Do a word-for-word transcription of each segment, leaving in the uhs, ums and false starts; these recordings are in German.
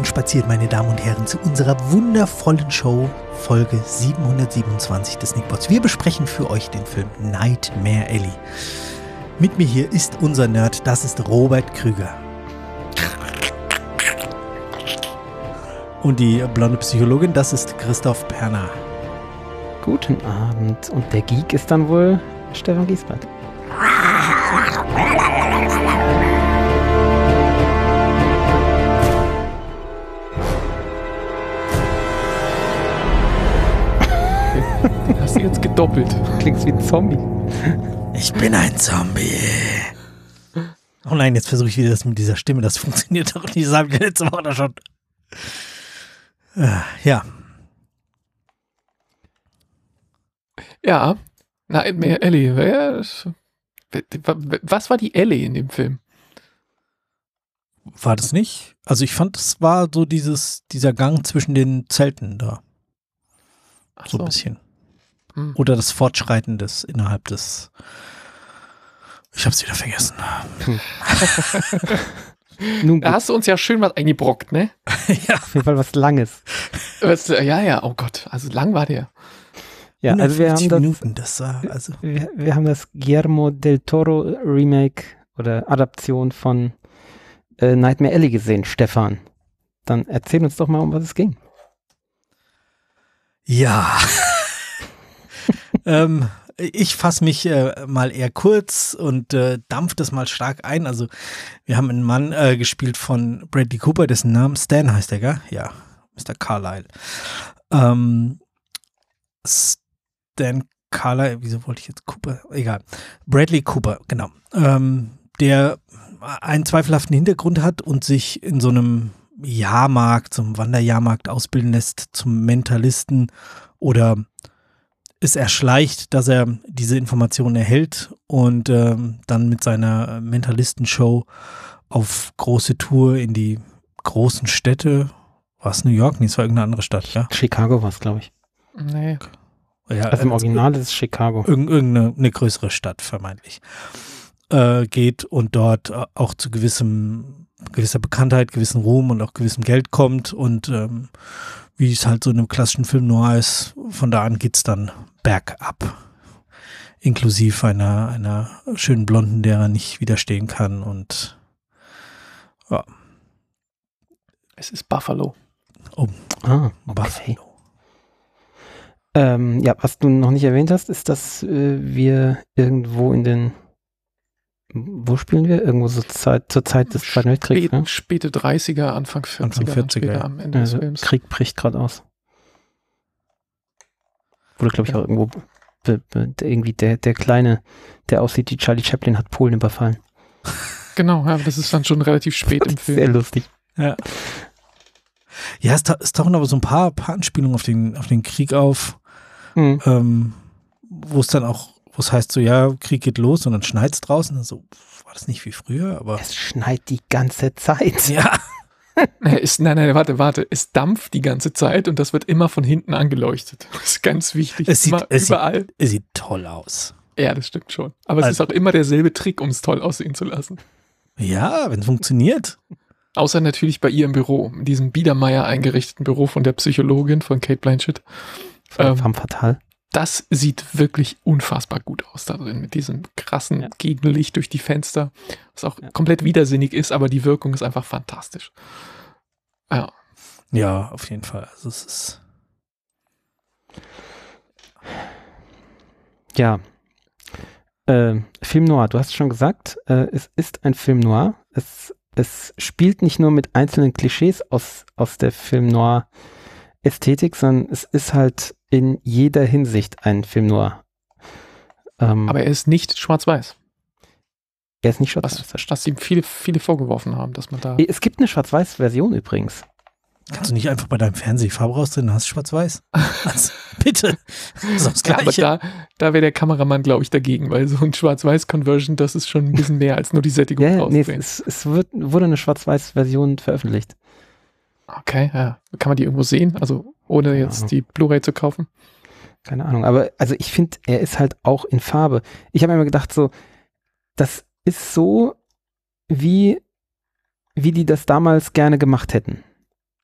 reinspaziert, meine Damen und Herren, zu unserer wundervollen Show, Folge siebenhundertsiebenundzwanzig des Nickpods. Wir besprechen für euch den Film Nightmare Alley. Mit mir hier ist unser Nerd, das ist Robert Krüger. Und die blonde Psychologin, das ist Christoph Perner. Guten Abend. Und der Geek ist dann wohl Stefan Giesbert. Den hast du jetzt gedoppelt. Klingt wie ein Zombie. Ich bin ein Zombie. Oh nein, jetzt versuche ich wieder das mit dieser Stimme. Das funktioniert doch nicht. Das habe ich letzte Woche da schon. Ja. Ja. Nightmare Alley. Was war die Alley in dem Film? War das nicht? Also ich fand, es war so dieses, dieser Gang zwischen den Zelten da. Ach so so ein bisschen. Hm. Oder das Fortschreiten des innerhalb des. Ich hab's wieder vergessen. Nun Da gut, hast du uns ja schön was eingebrockt, ne? Ja. auf jeden Fall was Langes. Was, ja, ja, oh Gott, also lang war der. Ja, also wir haben das, Minuten, das war also. wir, wir haben das Guillermo del Toro Remake oder Adaption von äh, Nightmare Alley gesehen, Stefan. Dann erzähl uns doch mal, um was es ging. Ja. ähm, ich fasse mich äh, mal eher kurz und äh, dampf das mal stark ein. Also wir haben einen Mann äh, gespielt von Bradley Cooper, dessen Name Stan heißt der, gell? Ja, Mister Carlyle. Ähm, Stan Carlyle, wieso wollte ich jetzt Cooper? Egal. Bradley Cooper, genau. Ähm, der einen zweifelhaften Hintergrund hat und sich in so einem Jahrmarkt, zum Wanderjahrmarkt ausbilden lässt, zum Mentalisten oder es erschleicht, dass er diese Informationen erhält und ähm, dann mit seiner Mentalistenshow auf große Tour in die großen Städte, war es New York? Nee, es war irgendeine andere Stadt, ja? Chicago war es, glaube ich. Nee. Ja, Also im Original ist es Chicago. irg- irgendeine eine größere Stadt, vermeintlich, äh, geht und dort auch zu gewissem, gewisser Bekanntheit, gewissen Ruhm und auch gewissem Geld kommt und ähm, wie es halt so in einem klassischen Film noir ist, von da an geht's dann bergab. Inklusive einer, einer schönen Blonden, der er nicht widerstehen kann und ja. Es ist Buffalo. Oh, Ah, okay. Buffalo. Ähm, ja, was du noch nicht erwähnt hast, ist, dass äh, wir irgendwo in den, wo spielen wir? Irgendwo so Zeit, zur Zeit des Zweiten Weltkriegs, Späte, ne? späte dreißiger, Anfang vierziger, Anfang dann vierziger, später ja. am Ende Also des Films. Krieg bricht gerade aus. Wurde, glaube ich, auch irgendwo be, be, irgendwie der, der Kleine, der aussieht wie Charlie Chaplin, hat Polen überfallen. Genau, ja, das ist dann schon relativ spät im Sehr Film. lustig. Ja. Ja, es, ta- es tauchen aber so ein paar, paar Anspielungen auf den, auf den Krieg auf, Hm. ähm, wo es dann auch, wo es heißt so, ja, Krieg geht los und dann schneit es draußen. So, war das nicht wie früher, aber Es schneit die ganze Zeit. ja. Nee, ist, nein, nein, warte, warte. Es dampft die ganze Zeit und das wird immer von hinten angeleuchtet. Das ist ganz wichtig. Es sieht, immer, es, überall. sieht, es sieht toll aus. Ja, das stimmt schon. Aber es Also- ist auch immer derselbe Trick, um es toll aussehen zu lassen. Ja, wenn es funktioniert. Außer natürlich bei ihr im Büro, in diesem Biedermeier eingerichteten Büro von der Psychologin von Kate Blanchett. Ähm, Femme fatale. Das sieht wirklich unfassbar gut aus da drin, mit diesem krassen Ja. Gegenlicht durch die Fenster, was auch Ja. komplett widersinnig ist, aber die Wirkung ist einfach fantastisch. Ja. Ja, auf jeden Fall. Also es ist. Ja. Äh, Film Noir, du hast schon gesagt, äh, es ist ein Film Noir. Es, es spielt nicht nur mit einzelnen Klischees aus, aus der Film Noir Ästhetik, sondern es ist halt in jeder Hinsicht ein Film Noir. Ähm, Aber er ist nicht schwarz-weiß, er ist nicht schwarz. was, was ihm viele, viele vorgeworfen haben, dass man da... Es gibt eine Schwarz-Weiß-Version übrigens. Kannst du nicht einfach bei deinem Fernseher die Farbe rausdrehen, dann hast du schwarz-weiß? Also, bitte. Das ist auch das Ja, aber Gleiche. da, da wäre der Kameramann, glaube ich, dagegen, weil so ein Schwarz-Weiß-Conversion, das ist schon ein bisschen mehr als nur die Sättigung Ja, nee, rauszudrehen. es, es wird, wurde eine Schwarz-Weiß-Version veröffentlicht. Okay, ja. Kann man die irgendwo sehen? Also ohne jetzt Ahnung. die Blu-ray zu kaufen? Keine Ahnung, aber also ich finde, er ist halt auch in Farbe. Ich habe immer gedacht, so, das ist so, wie, wie die das damals gerne gemacht hätten.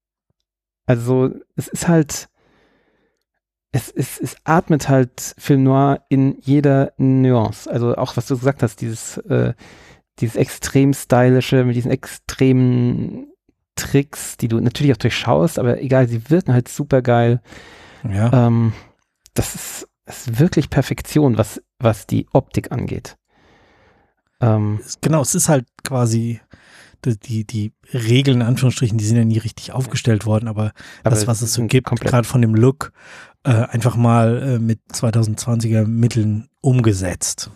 Also es ist halt, es, es, es atmet halt Film Noir in jeder Nuance. Also auch was du gesagt hast, dieses, äh, dieses extrem stylische, mit diesen extremen Tricks, die du natürlich auch durchschaust, aber egal, sie wirken halt super geil. Ja. Ähm, das ist, ist wirklich Perfektion, was, was die Optik angeht. Ähm, Genau, es ist halt quasi die, die Regeln, in Anführungsstrichen, die sind ja nie richtig aufgestellt worden, aber, aber das, was es so sind gibt, komplett- gerade von dem Look, äh, einfach mal äh, mit zweitausendzwanziger Mitteln umgesetzt.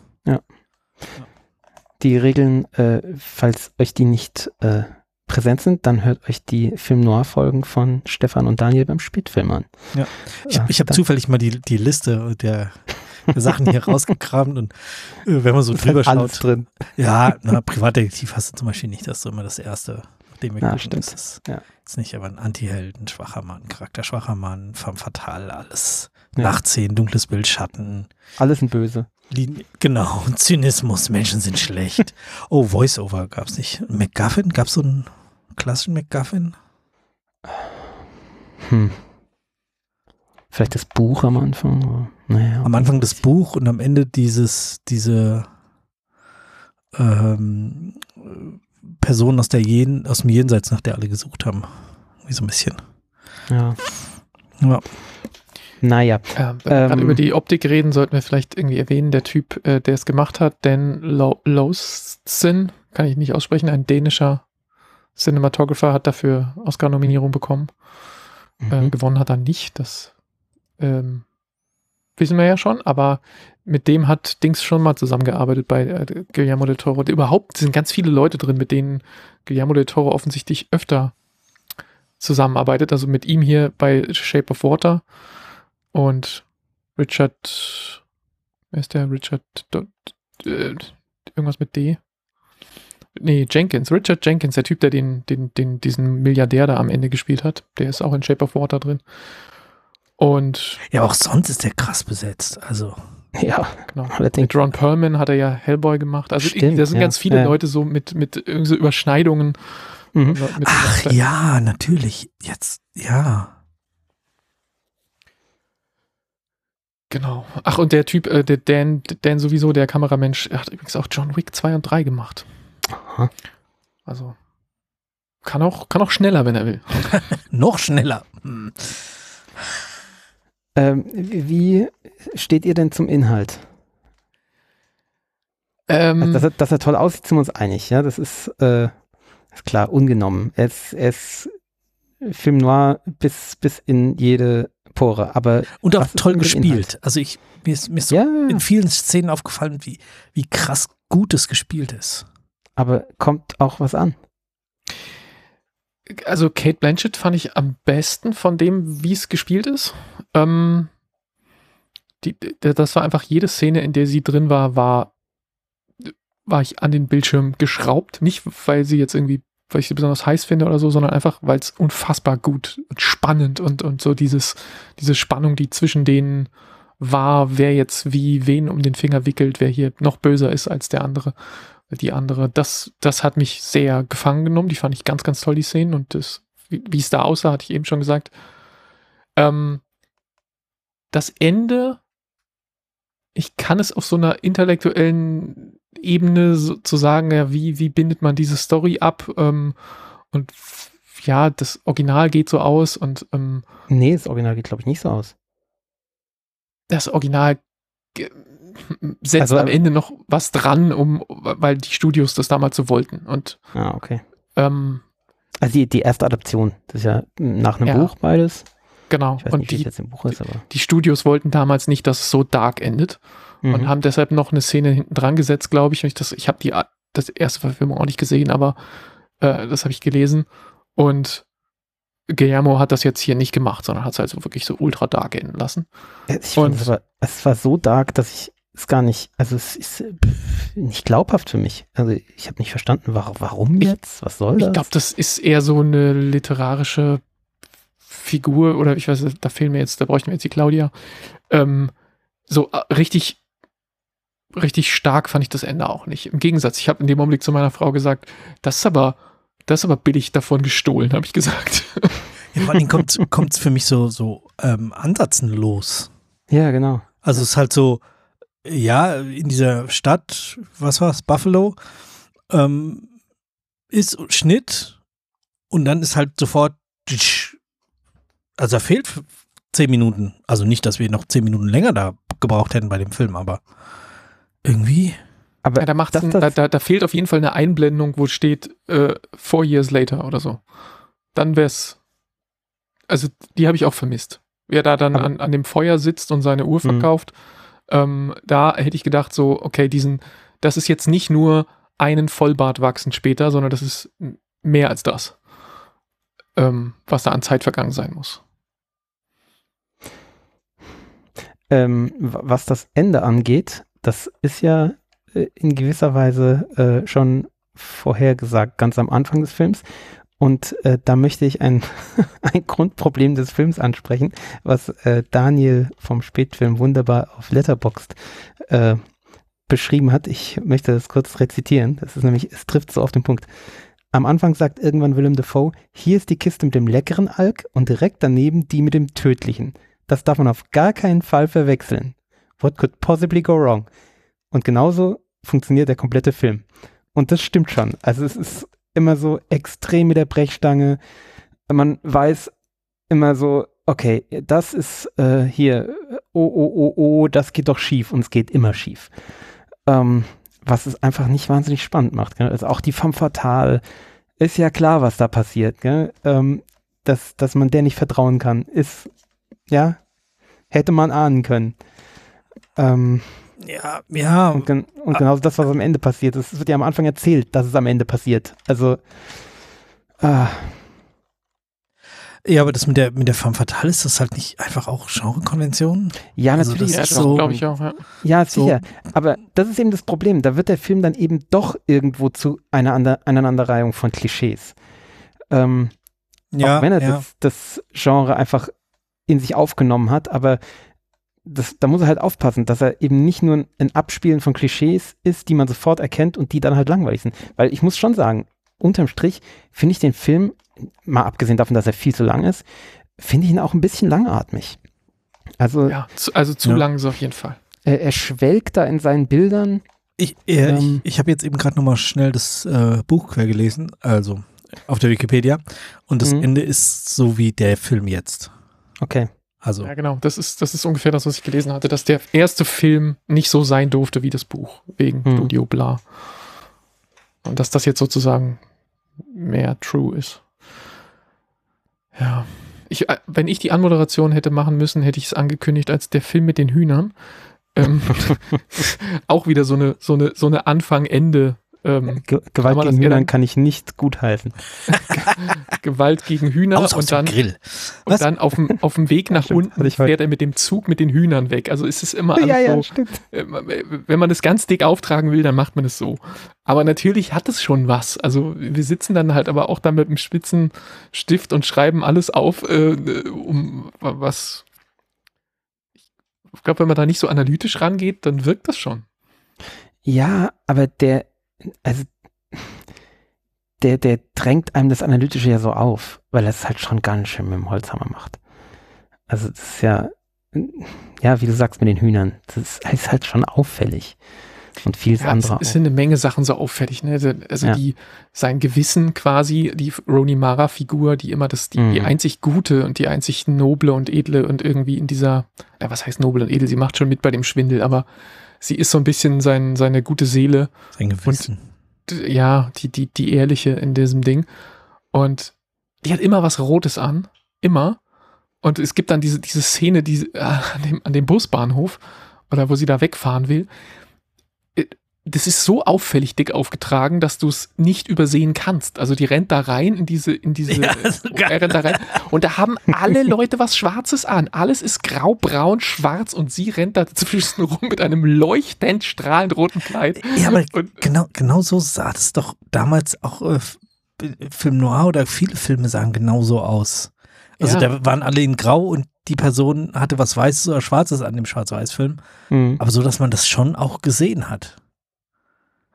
Die Regeln, äh, falls euch die nicht äh, präsent sind, dann hört euch die Film-Noir-Folgen von Stefan und Daniel beim Spätfilm an. Ja. Ich, Äh, ich habe da- zufällig mal die, die Liste der, der Sachen hier rausgekramt und äh, wenn man so ist drüber halt alles schaut, drin. ja, na, Privatdetektiv hast du zum Beispiel nicht, das ist immer das Erste, nachdem wir Ja, gucken, stimmt. das ist Ja. jetzt nicht, aber ein Anti-Held, ein schwacher Mann, Charakter schwacher Mann, femme fatale, alles, Ja. Nachtszenen, dunkles Bild, Schatten, Alles ein Böse. Linie, genau, Zynismus, Menschen sind schlecht. Oh, Voice-Over gab's nicht. MacGuffin, gab's so einen klassischen MacGuffin? Hm. Vielleicht das Buch am Anfang. Aber, naja, Am Anfang das Buch und am Ende dieses, diese ähm, Person aus der Jen, aus dem Jenseits, nach der alle gesucht haben. Wie so ein bisschen. Ja. Ja. Naja. Ja, wenn wir Ähm, gerade über die Optik reden, sollten wir vielleicht irgendwie erwähnen, der Typ, äh, der es gemacht hat, Dan Lo- Lowson, kann ich nicht aussprechen, ein dänischer Cinematographer, hat dafür Oscar-Nominierung bekommen. Äh, mhm. gewonnen hat er nicht, das ähm, wissen wir ja schon, aber mit dem hat Dings schon mal zusammengearbeitet bei äh, Guillermo del Toro. Überhaupt sind ganz viele Leute drin, mit denen Guillermo del Toro offensichtlich öfter zusammenarbeitet, also mit ihm hier bei Shape of Water und Richard, wer ist der? Richard, Do- äh, irgendwas mit D? Nee, Jenkins, Richard Jenkins, der Typ, der den, den, den, diesen Milliardär da am Ende gespielt hat, der ist auch in Shape of Water drin. Und Ja, auch sonst ist der krass besetzt. Also, Ja, genau, allerdings. mit Ron Perlman hat er ja Hellboy gemacht. Also Stimmt, da sind ja. ganz viele Ja. Leute so mit, mit irgendwie so Überschneidungen. Mhm. Mit dem ach Charakter. ja, natürlich. Jetzt, ja. Genau. Ach, und der Typ, äh, der Dan, Dan sowieso, der Kameramensch, hat übrigens auch John Wick zwei und drei gemacht. Aha. Also kann auch, kann auch schneller, wenn er will. Noch schneller. Hm. Ähm, wie steht ihr denn zum Inhalt? Ähm, Also, dass, er, dass er toll aussieht, sind wir uns einig, ja. Das ist, äh, ist klar, ungenommen. Er ist, er ist Film Noir bis, bis in jede Pore, aber Und auch was ist toll denn mit dem gespielt. Also ich, mir ist, mir ist so ja, in vielen Szenen aufgefallen, wie, wie krass gut es gespielt ist. aber kommt auch was an. also Cate Blanchett fand ich am besten von dem, wie es gespielt ist. Ähm, die, das war einfach jede Szene, in der sie drin war, war, war ich an den Bildschirm geschraubt. Nicht, weil sie jetzt irgendwie, weil ich sie besonders heiß finde oder so, sondern einfach, weil es unfassbar gut und spannend und, und so dieses, diese Spannung, die zwischen denen war, wer jetzt wie wen um den Finger wickelt, wer hier noch böser ist als der andere, die andere. Das, das hat mich sehr gefangen genommen. Die fand ich ganz, ganz toll, die Szenen. Und das, wie, wie es da aussah, hatte ich eben schon gesagt. Ähm, das Ende, ich kann es auf so einer intellektuellen Ebene so, zu sagen, ja, wie, wie bindet man diese Story ab? Ähm, und f- ja, das Original geht so aus und ähm, Nee, das Original geht, glaube ich, nicht so aus. das Original ge- setzt Also, am äh, Ende noch was dran, um, weil die Studios das damals so wollten. Und Ah, okay. ähm, Also die, die erste Adaption, das ist ja nach einem Ja. Buch beides. genau. Ich weiß Und nicht, wie es die, jetzt im Buch ist, aber. die Studios wollten damals nicht, dass es so dark endet. Und Mhm. haben deshalb noch eine Szene hinten dran gesetzt, glaube ich. Und ich, das, ich habe die a- das erste Verfilmung auch nicht gesehen, aber äh, das habe ich gelesen. Und Guillermo hat das jetzt hier nicht gemacht, sondern hat es also wirklich so ultra dark enden lassen. Ich fand, Und- es, war, es war so dark, dass ich es gar nicht, also es ist äh, pff, nicht glaubhaft für mich. Also ich habe nicht verstanden, warum, warum Ich- jetzt? Was soll das? Ich glaube, das ist eher so eine literarische Figur oder ich weiß, nicht, da fehlen mir jetzt, da bräuchten wir jetzt die Claudia. Ähm, so äh, richtig, richtig stark fand ich das Ende auch nicht. Im Gegensatz, ich habe in dem Augenblick zu meiner Frau gesagt, das ist aber, das ist aber billig davon gestohlen, habe ich gesagt. Ja, vor allem kommt es für mich so, so ähm, ansatzlos. Ja, genau. Also es ist halt so, ja, in dieser Stadt, was war's, Buffalo, ähm, ist Schnitt und dann ist halt sofort, also da fehlt zehn Minuten. Also nicht, dass wir noch zehn Minuten länger da gebraucht hätten bei dem Film, aber irgendwie. Aber ja, da, macht's das, ein, das, da, da, da fehlt auf jeden Fall eine Einblendung, wo steht äh, four years later oder so. Dann wär's, also die habe ich auch vermisst. Wer da dann an, an dem Feuer sitzt und seine Uhr verkauft, ähm, da hätte ich gedacht so, okay, diesen, das ist jetzt nicht nur einen Vollbart wachsen später, sondern das ist mehr als das, ähm, was da an Zeit vergangen sein muss. Ähm, was das Ende angeht, das ist ja äh, in gewisser Weise äh, schon vorhergesagt, ganz am Anfang des Films. Und äh, da möchte ich ein, ein Grundproblem des Films ansprechen, was äh, Daniel vom Spätfilm wunderbar auf Letterboxd äh, beschrieben hat. Ich möchte das kurz rezitieren. Das ist nämlich, es trifft so auf den Punkt. Am Anfang sagt irgendwann Willem Dafoe, hier ist die Kiste mit dem leckeren Alk und direkt daneben die mit dem tödlichen. Das darf man auf gar keinen Fall verwechseln. What could possibly go wrong? Und genauso funktioniert der komplette Film. Und das stimmt schon. Also es ist immer so extrem mit der Brechstange. Man weiß immer so, okay, das ist äh, hier, oh, oh, oh, oh, das geht doch schief und es geht immer schief. Ähm, was es einfach nicht wahnsinnig spannend macht. Gell? Also auch die Femme Fatale, ist ja klar, was da passiert. Gell? Ähm, dass, dass man der nicht vertrauen kann, ist, ja, hätte man ahnen können. Ähm, Ja, ja. Und, gen und genau das, was am Ende passiert. Es wird ja am Anfang erzählt, dass es am Ende passiert. Also, ah. Ja, aber das mit der, mit der Femme Fatale, ist das halt nicht einfach auch Genrekonvention? Ja, Also natürlich. das Ja, ist so, glaube ich auch, ja. Ja, so. sicher. Aber das ist eben das Problem. Da wird der Film dann eben doch irgendwo zu einer Ander Aneinanderreihung von Klischees. Ähm, Ja, auch wenn er ja. das, das Genre einfach in sich aufgenommen hat, aber das, da muss er halt aufpassen, dass er eben nicht nur ein Abspielen von Klischees ist, die man sofort erkennt und die dann halt langweilig sind. Weil ich muss schon sagen, unterm Strich finde ich den Film, mal abgesehen davon, dass er viel zu lang ist, finde ich ihn auch ein bisschen langatmig. Also, Ja, zu, also zu Ja. lang ist auf jeden Fall. er, er schwelgt da in seinen Bildern. Ich, äh, Ähm. ich, ich habe jetzt eben gerade nochmal schnell das äh, Buch quer gelesen, also auf der Wikipedia. Und das Mhm. Ende ist so wie der Film jetzt. Okay. Also, Ja, genau. Das ist, das ist ungefähr das, was ich gelesen hatte, dass der erste Film nicht so sein durfte wie das Buch, wegen Hm. Studio Bla. Und dass das jetzt sozusagen mehr true ist. Ja. Ich, äh, wenn ich die Anmoderation hätte machen müssen, hätte ich es angekündigt als der Film mit den Hühnern. Ähm, auch wieder so eine, so eine, so eine Anfang-Ende. Ähm, Ge kann Gewalt man gegen das eher Hühnern dann- kann ich nicht gutheißen. Gewalt gegen Hühner aus, aus und dem dann, Grill. und Was? dann auf dem, auf dem Weg nach Stimmt, unten hatte ich heute. fährt er mit dem Zug mit den Hühnern weg. Also ist es immer alles Ja, ja, so, stimmt. äh, wenn man das ganz dick auftragen will, dann macht man es so. Aber natürlich hat es schon was. Also wir sitzen dann halt aber auch da mit einem spitzen Stift und schreiben alles auf, äh, um was. Ich glaube, wenn man da nicht so analytisch rangeht, dann wirkt das schon. Ja, aber der, also der, der drängt einem das Analytische ja so auf, weil er es halt schon ganz schön mit dem Holzhammer macht. Also das ist ja, ja, wie du sagst mit den Hühnern, das ist, ist halt schon auffällig. Und vieles Ja, es, andere es auch. sind eine Menge Sachen so auffällig, ne? Also, also Ja. die, sein Gewissen quasi, die Rooney Mara-Figur, die immer das, die, die Mhm. einzig Gute und die einzig Noble und Edle und irgendwie in dieser, ja, was heißt Noble und Edel? Sie macht schon mit bei dem Schwindel, aber sie ist so ein bisschen sein, seine gute Seele. Sein Gewissen. D- Ja, die, die, die Ehrliche in diesem Ding. Und die hat immer was Rotes an. Immer. Und es gibt dann diese, diese Szene die, äh, an, dem, an dem Busbahnhof, oder wo sie da wegfahren will. Äh, Das ist so auffällig dick aufgetragen, dass du es nicht übersehen kannst. Also die rennt da rein in diese, in diese, Ja, so geil. er rennt da rein. Und da haben alle Leute was Schwarzes an. Alles ist grau, braun, schwarz und sie rennt da zwischen rum mit einem leuchtend strahlend roten Kleid. Ja, aber Und- genau, genau so sah das doch damals auch äh, F- Film Noir oder viele Filme sahen genau so aus. Also Ja. da waren alle in Grau und die Person hatte was Weißes oder Schwarzes an dem Schwarz-Weiß-Film. Mhm. Aber so, dass man das schon auch gesehen hat.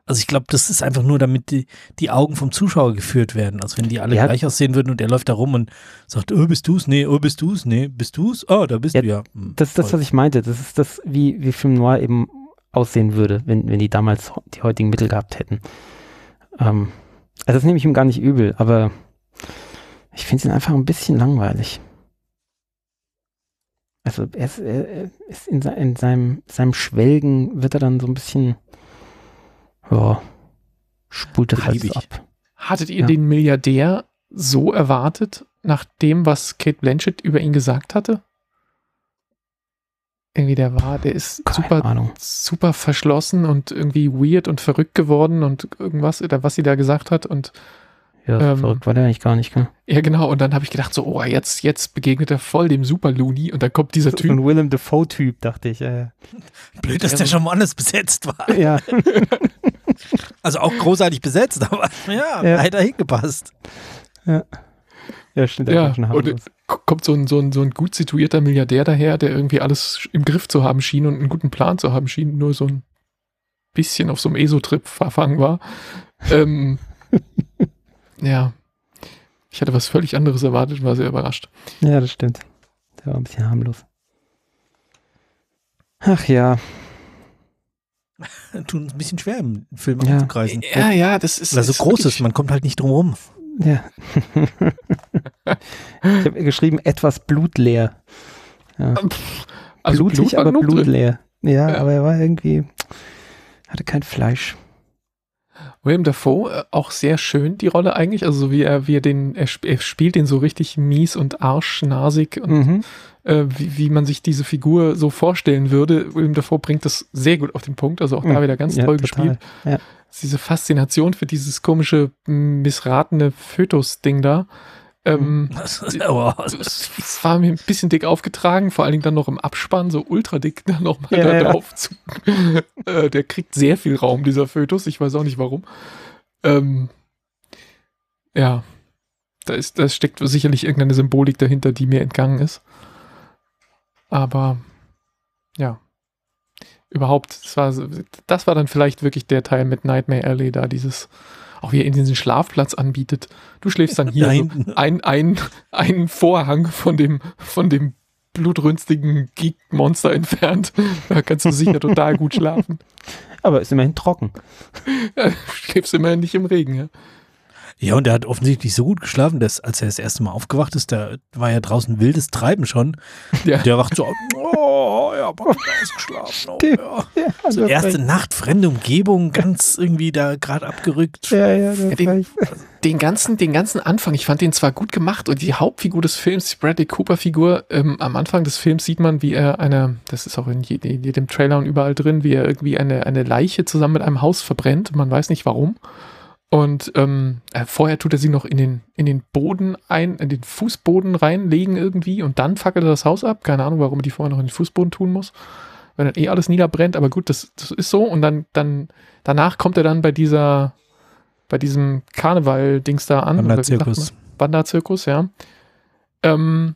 Also ich glaube, das ist einfach nur, damit die, die Augen vom Zuschauer geführt werden. Also wenn die alle Ja. gleich aussehen würden und er läuft da rum und sagt, oh, bist du's? Nee, oh, bist du's? Nee, bist du's? Oh, da bist Ja, du ja. Hm, Das ist das, voll. was ich meinte. Das ist das, wie, wie Film Noir eben aussehen würde, wenn, wenn die damals die heutigen Mittel gehabt hätten. Ähm, also das nehme ich ihm gar nicht übel, aber ich finde ihn einfach ein bisschen langweilig. Also er ist, er ist in, se- in seinem, seinem Schwelgen wird er dann so ein bisschen, ja, spult das alles Beliebig. ab. Hattet ihr Ja. den Milliardär so erwartet, nach dem, was Cate Blanchett über ihn gesagt hatte? Irgendwie der war, der ist Keine super, Ahnung. super verschlossen und irgendwie weird und verrückt geworden und irgendwas, oder was sie da gesagt hat und Ja, Ähm, verrückt war der eigentlich gar nicht, gell? ja genau, und dann habe ich gedacht so, oh, jetzt, jetzt begegnet er voll dem Super Looney und dann kommt dieser So Typ. ein Willem Dafoe-Typ, dachte ich. Äh, Blöd, dass Ja, der so- schon woanders besetzt war. ja, Also auch großartig besetzt, aber ja, Ja. leider hingepasst. ja, stimmt. der Ja, war schon und harmlos. k- kommt so ein, so, ein, so ein gut situierter Milliardär daher, der irgendwie alles im Griff zu haben schien und einen guten Plan zu haben schien, nur so ein bisschen auf so einem E S O-Trip verfangen war. ähm, ja, ich hatte was völlig anderes erwartet und war sehr überrascht. Ja, das stimmt. Der war ein bisschen harmlos. Ach ja, Tut uns ein bisschen schwer, im Film Ja. anzukreisen. Ja, ja, das ist. Weil er so ist groß wirklich- ist, man kommt halt nicht drum rum. ja. Ich habe geschrieben, etwas blutleer. Ja. Pff, also Blutig, Blut war aber genug drin. blutleer. Ja, Ja. aber er war irgendwie, hatte kein Fleisch. Willem Dafoe, äh, auch sehr schön, die Rolle eigentlich. Also so wie er, wie er den, er, sp er spielt den so richtig mies und arschnasig und Mhm. äh, wie, wie man sich diese Figur so vorstellen würde. Willem Dafoe bringt das sehr gut auf den Punkt, also auch da Mhm. wieder ganz Ja, toll total. gespielt. Ja. Diese Faszination für dieses komische, missratene Fötus-Ding da. Ähm, Das ist, oh, das, das war mir ein bisschen dick aufgetragen, vor allen Dingen dann noch im Abspann, so ultra dick dann nochmal Ja, da ja. drauf zu. äh, der kriegt sehr viel Raum, dieser Fötus, ich weiß auch nicht warum. Ähm, ja, da, ist, da steckt sicherlich irgendeine Symbolik dahinter, die mir entgangen ist. Aber ja, überhaupt, das war, so- das war dann vielleicht wirklich der Teil mit Nightmare Alley, da dieses, auch wie er in diesen Schlafplatz anbietet. Du schläfst dann hier Da so hinten. ein, ein, ein Vorhang von dem, von dem blutrünstigen Geek-Monster entfernt. Da kannst du sicher total gut schlafen. Aber ist immerhin trocken. Ja, du schläfst immerhin nicht im Regen, ja. Ja, und er hat offensichtlich so gut geschlafen, dass als er das erste Mal aufgewacht ist, da war ja draußen wildes Treiben schon. Ja. Der wacht so auf, oh, ja, hab ausgeschlafen. Oh, ja. Ja, So erste Nacht, fremde Umgebung, ganz irgendwie da gerade abgerückt. Ja, ja, Ja, das den- war ich. Den ganzen, den ganzen Anfang, ich fand den zwar gut gemacht und die Hauptfigur des Films, die Bradley Cooper-Figur, ähm, am Anfang des Films sieht man, wie er eine, das ist auch in je- in jedem Trailer und überall drin, wie er irgendwie eine, eine Leiche zusammen mit einem Haus verbrennt. Man weiß nicht warum. Und ähm, äh, vorher tut er sie noch in den, in den Boden ein, in den Fußboden reinlegen irgendwie und dann fackelt er das Haus ab. Keine Ahnung, warum er die vorher noch in den Fußboden tun muss. Wenn dann eh alles niederbrennt, aber gut, das, das ist so. Und dann, dann, danach kommt er dann bei dieser, bei diesem Karneval-Dings da an. oder wie sagt Wanderzirkus. man? Wanderzirkus, ja. Ähm,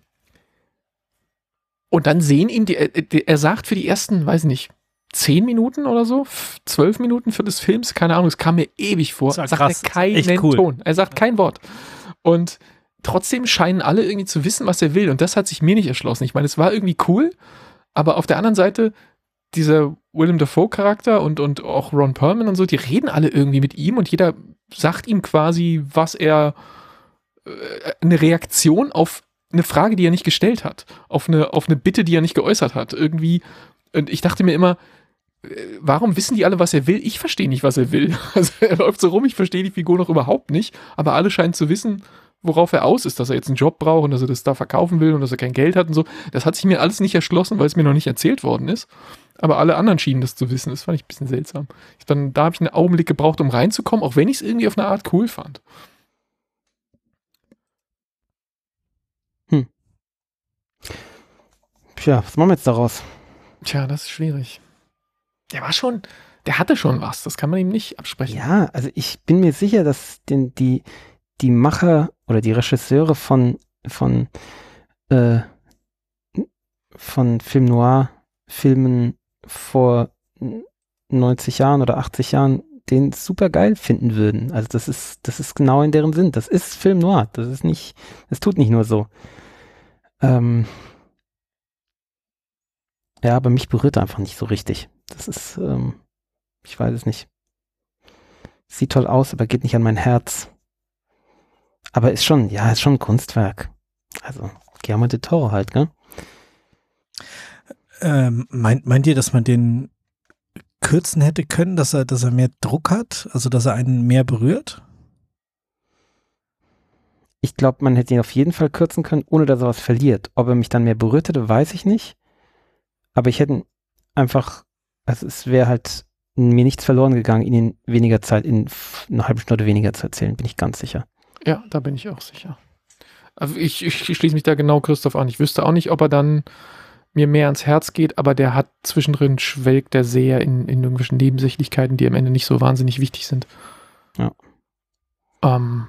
und dann sehen ihn, die, er, er sagt für die ersten, weiß ich nicht, zehn Minuten oder so, f- zwölf Minuten für des Films, keine Ahnung, es kam mir ewig vor, Das war sagt krass, er keinen echt cool. Ton. Er sagt kein Wort. Und trotzdem scheinen alle irgendwie zu wissen, was er will. Und das hat sich mir nicht erschlossen. Ich meine, es war irgendwie cool, aber auf der anderen Seite, dieser Willem Dafoe-Charakter und, und auch Ron Perlman und so, die reden alle irgendwie mit ihm und jeder sagt ihm quasi, was er, äh, eine Reaktion auf eine Frage, die er nicht gestellt hat, auf eine, auf eine Bitte, die er nicht geäußert hat. Irgendwie, und ich dachte mir immer, äh, warum wissen die alle, was er will? Ich verstehe nicht, was er will. Also er läuft so rum, ich verstehe die Figur noch überhaupt nicht, aber alle scheinen zu wissen, worauf er aus ist, dass er jetzt einen Job braucht und dass er das da verkaufen will und dass er kein Geld hat und so. Das hat sich mir alles nicht erschlossen, weil es mir noch nicht erzählt worden ist. Aber alle anderen schienen das zu wissen. Das fand ich ein bisschen seltsam. Ich dann, da habe ich einen Augenblick gebraucht, um reinzukommen, auch wenn ich es irgendwie auf eine Art cool fand. Tja, was machen wir jetzt daraus? Tja, das ist schwierig. Der war schon, der hatte schon was. Das kann man ihm nicht absprechen. Ja, also ich bin mir sicher, dass den, die, die Macher oder die Regisseure von, von, äh, von Film Noir Filmen vor neunzig Jahren oder achtzig Jahren den super geil finden würden. Also das ist, das ist genau in deren Sinn. Das ist Film Noir. Das ist nicht, das tut nicht nur so. Ähm ja, aber mich berührt er einfach nicht so richtig. Das ist, ähm, ich weiß es nicht. Sieht toll aus, aber geht nicht an mein Herz. Aber ist schon, ja, ist schon ein Kunstwerk. Also, Guillermo del Toro halt, gell? Ähm, meint, meint ihr, dass man den kürzen hätte können, dass er, dass er mehr Druck hat? Also, dass er einen mehr berührt? Ich glaube, man hätte ihn auf jeden Fall kürzen können, ohne dass er was verliert. Ob er mich dann mehr berührt hätte, weiß ich nicht. Aber ich hätte einfach, also es wäre halt mir nichts verloren gegangen, ihn in weniger Zeit, in eine halbe Stunde weniger zu erzählen, bin ich ganz sicher. Ja, da bin ich auch sicher. Also ich, ich schließe mich da genau Christoph an. Ich wüsste auch nicht, ob er dann mir mehr ans Herz geht, aber der hat zwischendrin schwelgt der sehr in, in irgendwelchen Nebensächlichkeiten, die am Ende nicht so wahnsinnig wichtig sind. Ja. Ähm,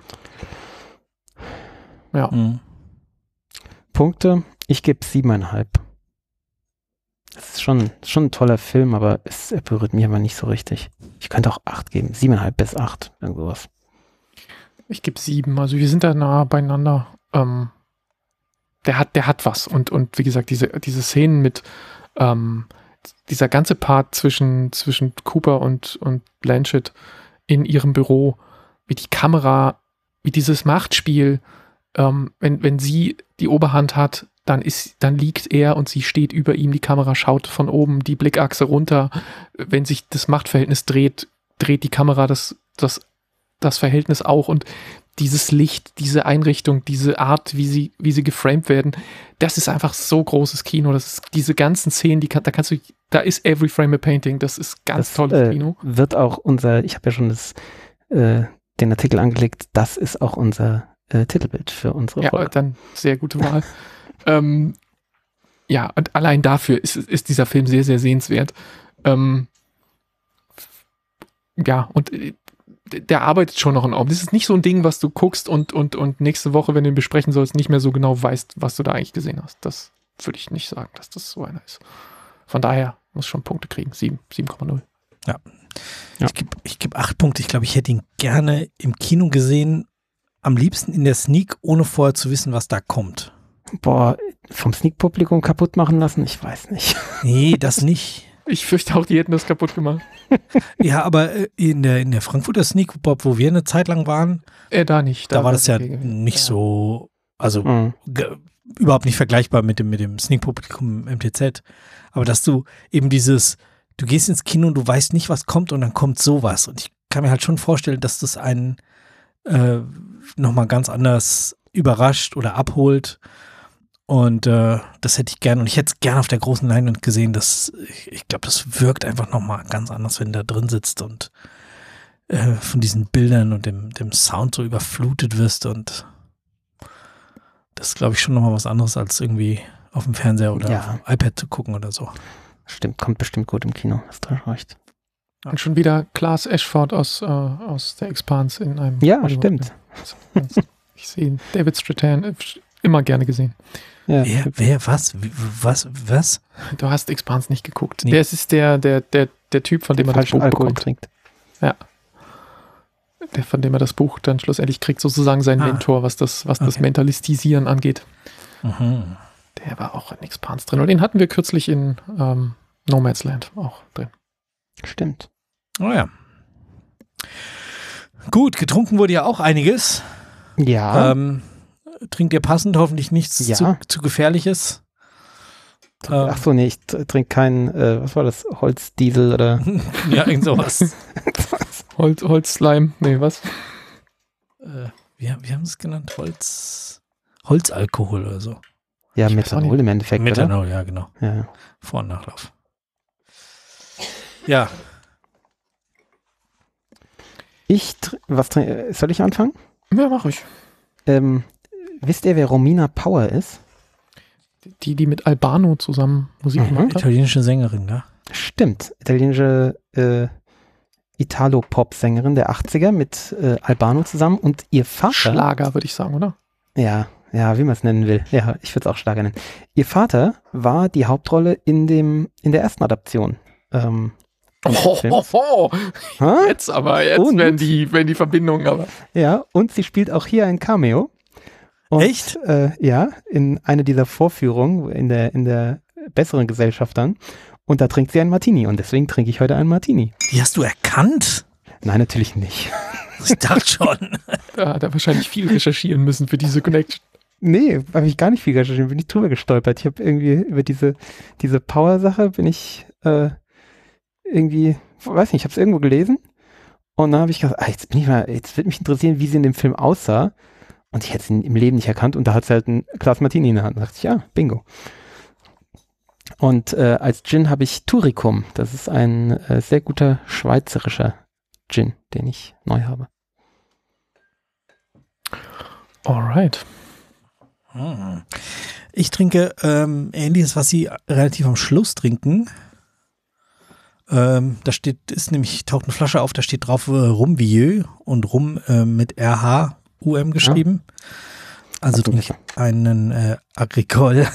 ja. Mhm. Punkte, ich gebe siebeneinhalb. Das ist schon, schon ein toller Film, aber es er berührt mich aber nicht so richtig. Ich könnte auch acht geben, siebeneinhalb bis acht, irgend sowas. Ich gebe sieben, also wir sind da nah beieinander. Ähm, der hat, der hat was. Und, und wie gesagt, diese, diese Szenen mit ähm, dieser ganze Part zwischen, zwischen Cooper und, und Blanchett in ihrem Büro, wie die Kamera, wie dieses Machtspiel, ähm, wenn, wenn sie die Oberhand hat, dann ist, dann liegt er und sie steht über ihm, die Kamera schaut von oben die Blickachse runter. Wenn sich das Machtverhältnis dreht, dreht die Kamera das, das, das Verhältnis auch und dieses Licht, diese Einrichtung, diese Art, wie sie, wie sie geframed werden, das ist einfach so großes Kino. Das ist diese ganzen Szenen, die kann, da kannst du, da ist every frame a painting. Das ist ganz das, tolles äh, Kino. Wird auch unser, ich habe ja schon das, äh, den Artikel angelegt, das ist auch unser äh, Titelbild für unsere Ja, Folge. dann sehr gute Wahl. ähm, ja, und allein dafür ist, ist dieser Film sehr, sehr sehenswert. Ähm, ja, und äh, der arbeitet schon noch an Augen. Das ist nicht so ein Ding, was du guckst und, und, und nächste Woche, wenn du ihn besprechen sollst, nicht mehr so genau weißt, was du da eigentlich gesehen hast. Das würde ich nicht sagen, dass das so einer ist. Von daher muss schon Punkte kriegen. sieben, sieben Komma null. Ja. Ja. Ich gebe ich geb acht Punkte. Ich glaube, ich hätte ihn gerne im Kino gesehen. Am liebsten in der Sneak, ohne vorher zu wissen, was da kommt. Boah, vom Sneak-Publikum kaputt machen lassen? Ich weiß nicht. Nee, das nicht. Ich fürchte auch, die hätten das kaputt gemacht. Ja, aber in der, in der Frankfurter Sneak Pop, wo wir eine Zeit lang waren, Äh, da nicht. da, war das ja okay gewesen. nicht Ja. so, also Mhm. ge- überhaupt nicht vergleichbar mit dem, mit dem Sneak-Publikum im M T Z. Aber dass du eben dieses, du gehst ins Kino und du weißt nicht, was kommt und dann kommt sowas. Und ich kann mir halt schon vorstellen, dass das einen äh, nochmal ganz anders überrascht oder abholt. Und äh, das hätte ich gern, und ich hätte es gern auf der großen Leinwand gesehen. Das, ich, ich glaube, das wirkt einfach nochmal ganz anders, wenn du da drin sitzt und äh, von diesen Bildern und dem, dem Sound so überflutet wirst. Und das ist, glaube ich, schon nochmal was anderes, als irgendwie auf dem Fernseher oder Ja. auf dem iPad zu gucken oder so. Stimmt, kommt bestimmt gut im Kino. Hast du recht. Und schon wieder Klaas Ashford aus, äh, aus der Expanse in einem Ja, Hollywood- stimmt. Ich sehe ihn. David Strathairn, äh, immer gerne gesehen. Ja. Wer, wer, was, wie, was, was? Du hast Expanse nicht geguckt. Nee. Der ist der, der, der, der Typ, von dem Der er das falschen Buch Alkohol bekommt. trinkt. Der, von dem er das Buch dann schlussendlich kriegt, sozusagen sein Ah. Mentor, was das, was das Okay. Mentalistisieren angeht. Mhm. Der war auch in Expanse drin. Und den hatten wir kürzlich in ähm, Nomadland auch drin. Stimmt. Oh ja. Gut, getrunken wurde ja auch einiges. Ja. Ähm, trinkt ihr passend, hoffentlich nichts Ja. zu, zu Gefährliches. Ähm, Ach so, nee, ich t- trinke keinen, äh, was war das, Holzdiesel oder ja, irgend sowas. Holz, Holzslime, nee, was? äh, wie, wie haben sie es genannt? Holz, Holzalkohol oder so. ja, Ich weiß auch Methanol im Endeffekt, oder? Methanol, ja, genau. Ja. Vor- und Nachlauf. Ja, Ich, tr- was trin- äh, soll ich anfangen? Ja, mach ich. Ähm, wisst ihr, wer Romina Power ist? Die, die mit Albano zusammen Musik Mhm. gemacht hat. italienische Sängerin, ja. Stimmt, italienische äh, Italo-Pop-Sängerin der achtziger mit äh, Albano zusammen und ihr Vater. Schlager, würde ich sagen, oder? Ja, ja, wie man es nennen will. Ja, ich würde es auch Schlager nennen. Ihr Vater war die Hauptrolle in dem, in der ersten Adaption. Ähm, Oh, oh, oh. Ha? Jetzt aber, jetzt Und? werden die, werden die Verbindungen aber. Ja, und sie spielt auch hier ein Cameo. Und, Echt? Äh, ja, in einer dieser Vorführungen in der, in der besseren Gesellschaft dann. Und da trinkt sie einen Martini und deswegen trinke ich heute einen Martini. Die hast du erkannt? Nein, natürlich nicht. Ich dachte schon. Da hat er wahrscheinlich viel recherchieren müssen für diese Connection. Nee, habe ich gar nicht viel recherchiert, bin ich drüber gestolpert. Ich habe irgendwie über diese, diese Power-Sache bin ich äh, irgendwie, weiß nicht, ich habe es irgendwo gelesen und dann habe ich gedacht, ah, jetzt bin ich mal, jetzt wird mich interessieren, wie sie in dem Film aussah und ich hätte sie im Leben nicht erkannt und da hat sie halt ein Glas Martini in der Hand. Da dachte ich, ja, bingo. Und äh, als Gin habe ich Turicum. Das ist ein äh, sehr guter schweizerischer Gin, den ich neu habe. Alright. Hm. Ich trinke ähm, ähnliches, was sie relativ am Schluss trinken. Ähm, da steht, ist nämlich, taucht eine Flasche auf, da steht drauf äh, Rum Vieux und Rum äh, mit R H U M geschrieben. Ja. Also trinke ich einen äh, Agricole,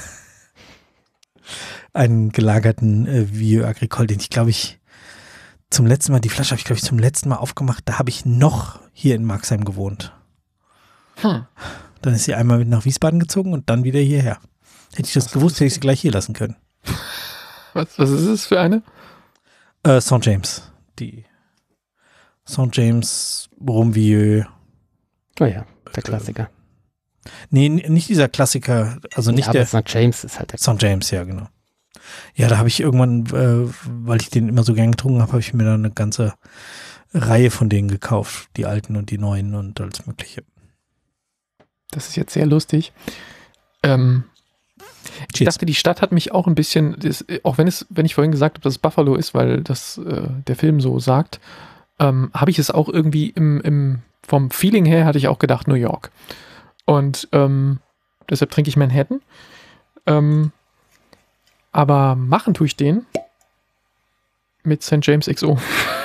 einen gelagerten äh, Vieux Agricole, den ich glaube ich zum letzten Mal, die Flasche habe ich glaube ich zum letzten Mal aufgemacht, da habe ich noch hier in Marxheim gewohnt. Hm. Dann ist sie einmal mit nach Wiesbaden gezogen und dann wieder hierher. Hätte ich das was gewusst, hätte ich sie gleich hier lassen können. Was, was ist es für eine? Äh, Saint James. Die Saint James Rum Vieux. Oh ja, der Klassiker. Nee, nicht dieser Klassiker, also nicht ja, der. Saint James ist halt der Saint James, ja, genau. Ja, da habe ich irgendwann, äh, weil ich den immer so gern getrunken habe, habe ich mir dann eine ganze Reihe von denen gekauft. Die alten und die neuen und alles Mögliche. Das ist jetzt sehr lustig. Ähm, ich dachte, die Stadt hat mich auch ein bisschen, das, auch wenn es, wenn ich vorhin gesagt habe, dass es Buffalo ist, weil das äh, der Film so sagt, ähm, habe ich es auch irgendwie im, im, vom Feeling her hatte ich auch gedacht New York. Und ähm, deshalb trinke ich Manhattan. Ähm, aber machen tue ich den mit Saint James X O.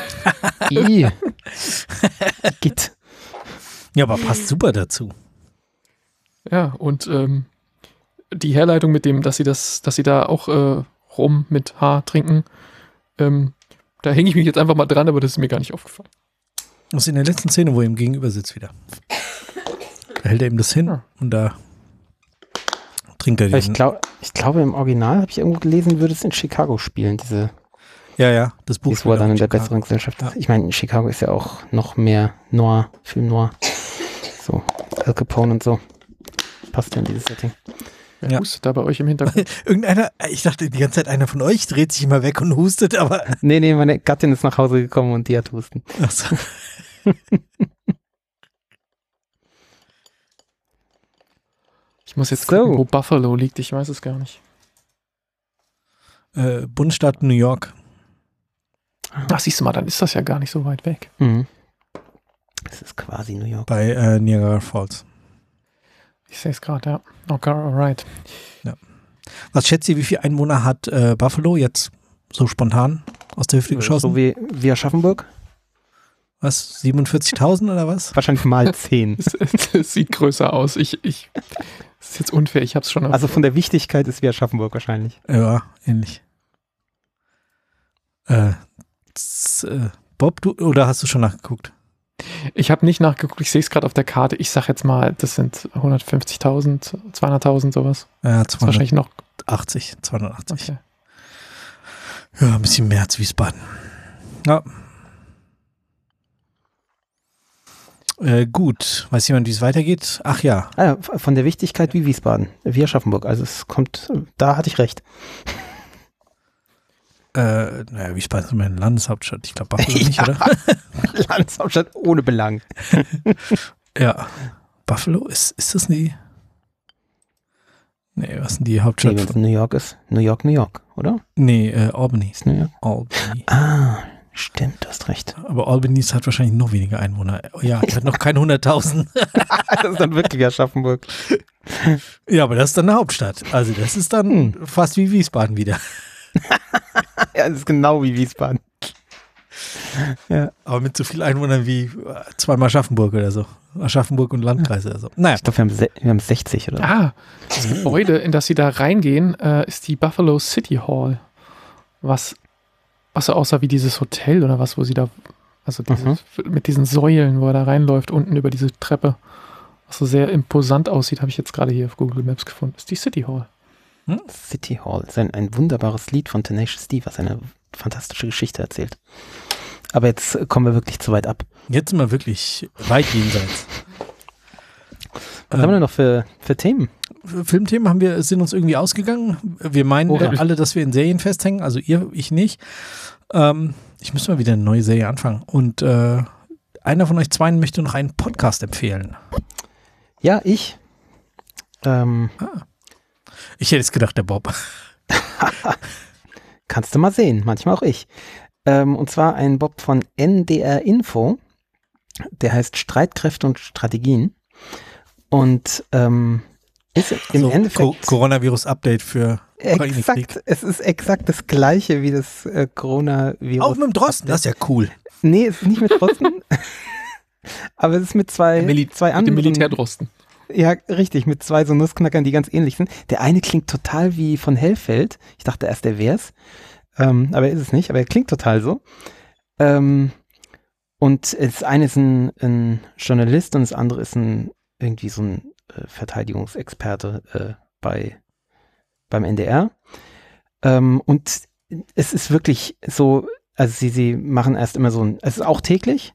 Geht. Ja, aber passt super dazu. Ja, und ähm, die Herleitung mit dem, dass sie das, dass sie da auch äh, Rum mit H trinken, ähm, da hänge ich mich jetzt einfach mal dran, aber das ist mir gar nicht aufgefallen. Das ist in der letzten Szene, wo er ihm gegenüber sitzt wieder. Da hält er ihm das hin ja. und da trinkt er den. Ich, glaub, ich glaube, im Original habe ich irgendwo gelesen, würde es in Chicago spielen, diese Ja, ja, das Buch. Wo er dann in der besseren Gesellschaft ist. Ja. Ich meine, Chicago ist ja auch noch mehr Noir, Film Noir. So, Al Capone und so. Passt ja in dieses Setting. Wer ja. hustet da bei euch im Hintergrund? Irgendeiner, ich dachte die ganze Zeit, einer von euch dreht sich immer weg und hustet, aber... Nee, nee, meine Gattin ist nach Hause gekommen und die hat Husten. Ach so. Ich muss jetzt so. gucken, wo Buffalo liegt. Ich weiß es gar nicht. Äh, Bundesstaat New York. Ach, siehst du mal, dann ist das ja gar nicht so weit weg. Mhm. Das ist quasi New York. Bei äh, Niagara Falls. Ich sehe es gerade, ja. Okay, alright. Ja. Was schätzt ihr, wie viele Einwohner hat äh, Buffalo jetzt so spontan aus der Hüfte geschossen? So wie, wie Aschaffenburg? Was, siebenundvierzigtausend oder was? Wahrscheinlich mal zehn. Es, es sieht größer aus. Ich, ich, das ist jetzt unfair, ich habe es schon. Also von der Wichtigkeit ist wie Aschaffenburg wahrscheinlich. Ja, ähnlich. Äh, z, äh, Bob, du, oder hast du schon nachgeguckt? Ich habe nicht nachgeguckt, ich sehe es gerade auf der Karte. Ich sag jetzt mal, das sind hundertfünfzigtausend, zweihunderttausend, sowas. Ja, zweihundert, wahrscheinlich noch achtzig, zweihundertachtzig. Okay. Ja, ein bisschen mehr als Wiesbaden. Ja. Äh, gut, weiß jemand, wie es weitergeht? Ach ja. Ah, von der Wichtigkeit wie Wiesbaden, wie Aschaffenburg. Also es kommt, da hatte ich recht. Äh, naja, Wiesbaden ist immer eine Landeshauptstadt. Ich glaube, Buffalo nicht, ja. oder? Landeshauptstadt ohne Belang. Ja. Buffalo, ist, ist das nie? Nee, was ist denn die Hauptstadt? Nee, wenn es New York ist. New York, New York, oder? Nee, äh, Albany. Ist New York? Albany. Ah, stimmt, du hast recht. Aber Albany hat wahrscheinlich noch weniger Einwohner. Ja, die hat noch keine hunderttausend. Das ist dann wirklich Aschaffenburg. Ja, aber das ist dann eine Hauptstadt. Also das ist dann hm. fast wie Wiesbaden wieder. Ja, das ist genau wie Wiesbaden. Ja. Aber mit so vielen Einwohnern wie zweimal Aschaffenburg oder so. Aschaffenburg und Landkreis oder so. Naja. Ich glaube, wir haben, se- wir haben sechzig oder so. Ah, das Gebäude, in das sie da reingehen, äh, ist die Buffalo City Hall. Was was so aussah wie dieses Hotel oder was, wo sie da, also dieses, Mhm. mit diesen Säulen, wo er da reinläuft, unten über diese Treppe, was so sehr imposant aussieht, habe ich jetzt gerade hier auf Google Maps gefunden. Das ist die City Hall. City Hall ist ein, ein wunderbares Lied von Tenacious D, was eine fantastische Geschichte erzählt. Aber jetzt äh, kommen wir wirklich zu weit ab. Jetzt sind wir wirklich weit jenseits. Was haben wir denn noch für, für Themen? Filmthemen haben wir, sind uns irgendwie ausgegangen. Wir meinen Oh, äh, ja. alle, dass wir in Serien festhängen, also ihr, ich nicht. Ähm, ich muss mal wieder eine neue Serie anfangen. Und äh, einer von euch zweien möchte noch einen Podcast empfehlen. Ja, ich. Ähm, Ich hätte jetzt gedacht, der Bob. Kannst du mal sehen, manchmal auch ich. Ähm, und zwar ein Bob von N D R Info, der heißt Streitkräfte und Strategien. Und ähm, ist im So, Endeffekt Co- Coronavirus-Update für Ukraine-Krieg. exakt, es ist exakt das gleiche wie das äh, Coronavirus. Auch mit dem Drosten, das ist ja cool. Nee, es ist nicht mit Drosten. Aber es ist mit zwei, Mili- zwei Mit dem anderen. Militärdrosten. Ja, richtig, mit zwei so Nussknackern, die ganz ähnlich sind. Der eine klingt total wie von Hellfeld. Ich dachte erst, der wär's. Ähm, aber er ist es nicht, aber er klingt total so. Ähm, und das eine ist ein, ein Journalist und das andere ist ein irgendwie so ein äh, Verteidigungsexperte äh, bei beim N D R. Ähm, und es ist wirklich so, also sie, sie machen erst immer so ein, es ist auch täglich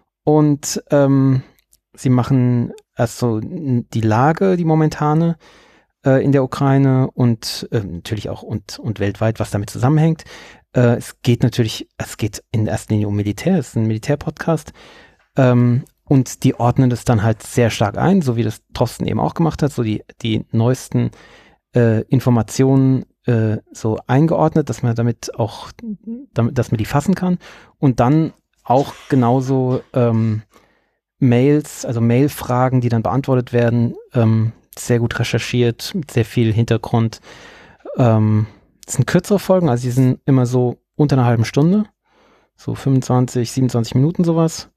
und ähm, sie machen erst so die Lage, die momentane äh, in der Ukraine und äh, natürlich auch und, und weltweit, was damit zusammenhängt. Äh, es geht natürlich, es geht in erster Linie um Militär, es ist ein Militärpodcast. Ähm, und die ordnen das dann halt sehr stark ein, so wie das Drosten eben auch gemacht hat, so die, die neuesten äh, Informationen äh, so eingeordnet, dass man damit auch, damit, dass man die fassen kann. Und dann auch genauso ähm, Mails, also Mailfragen, die dann beantwortet werden, ähm, sehr gut recherchiert, mit sehr viel Hintergrund. Ähm, das sind kürzere Folgen, also die sind immer so unter einer halben Stunde, so fünfundzwanzig, siebenundzwanzig Minuten sowas.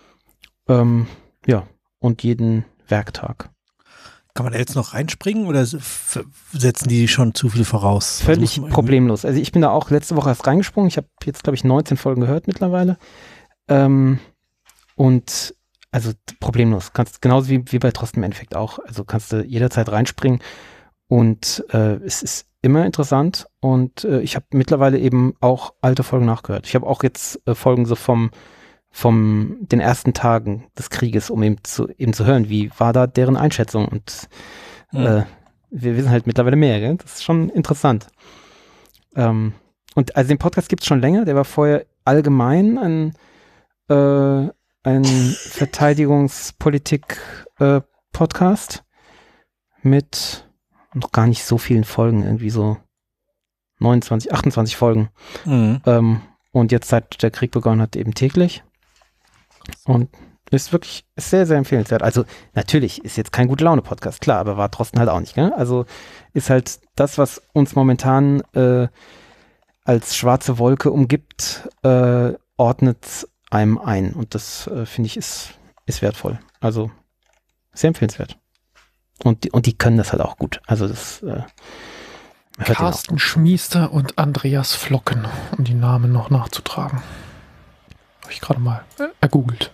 Ähm, ja, und jeden Werktag. Kann man da jetzt noch reinspringen oder s- f- setzen die schon zu viel voraus? Völlig Also muss man irgendwie- problemlos. Also ich bin da auch letzte Woche erst reingesprungen. Ich habe jetzt, glaube ich, neunzehn Folgen gehört mittlerweile. Ähm, und also problemlos. Kannst genauso wie, wie bei Drosten im Endeffekt auch. Also kannst du jederzeit reinspringen. Und äh, es ist immer interessant. Und äh, ich habe mittlerweile eben auch alte Folgen nachgehört. Ich habe auch jetzt äh, Folgen so vom vom den ersten Tagen des Krieges, um eben zu eben zu hören, wie war da deren Einschätzung. Und Hm. äh, wir wissen halt mittlerweile mehr, gell? Das ist schon interessant. Ähm, und also den Podcast gibt es schon länger, der war vorher allgemein ein, äh, ein Verteidigungspolitik-Podcast mit noch gar nicht so vielen Folgen, irgendwie so neunundzwanzig, achtundzwanzig Folgen. Mhm. Ähm, und jetzt, seit der Krieg begonnen hat, eben täglich. Und ist wirklich ist sehr, sehr empfehlenswert. Also natürlich ist jetzt kein Gute-Laune-Podcast, klar, aber war Drosten halt auch nicht. Gell? Also ist halt das, was uns momentan äh, als schwarze Wolke umgibt, äh, ordnet einem ein. Und das, äh, finde ich, ist, ist wertvoll. Also sehr empfehlenswert. Und die, und die können das halt auch gut. Also das äh, hört ihr auch. Carsten Schmiester und Andreas Flocken, um die Namen noch nachzutragen. Habe ich gerade mal äh, ergoogelt.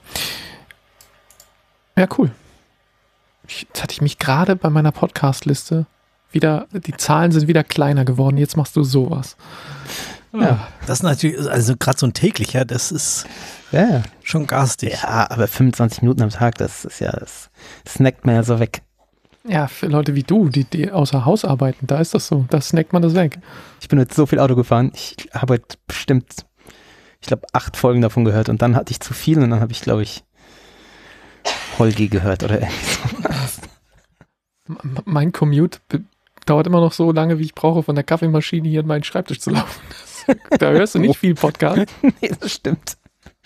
Ja, cool. Ich, jetzt hatte ich mich gerade bei meiner Podcast-Liste wieder, die Zahlen sind wieder kleiner geworden. Jetzt machst du sowas. Ja. Das ist natürlich, also gerade so ein täglicher, das ist Ja, ja. schon garstig. Ja, aber fünfundzwanzig Minuten am Tag, das ist ja, das snackt man ja so weg. Ja, für Leute wie du, die, die außer Haus arbeiten, da ist das so. Da snackt man das weg. Ich bin jetzt so viel Auto gefahren, ich habe heute bestimmt, ich glaube, acht Folgen davon gehört und dann hatte ich zu viel und dann habe ich, glaube ich, Holgi gehört oder irgendwie so. M- Mein Commute be- dauert immer noch so lange, wie ich brauche, von der Kaffeemaschine hier in meinen Schreibtisch zu laufen. Da hörst du nicht viel Podcast. Nee, das stimmt.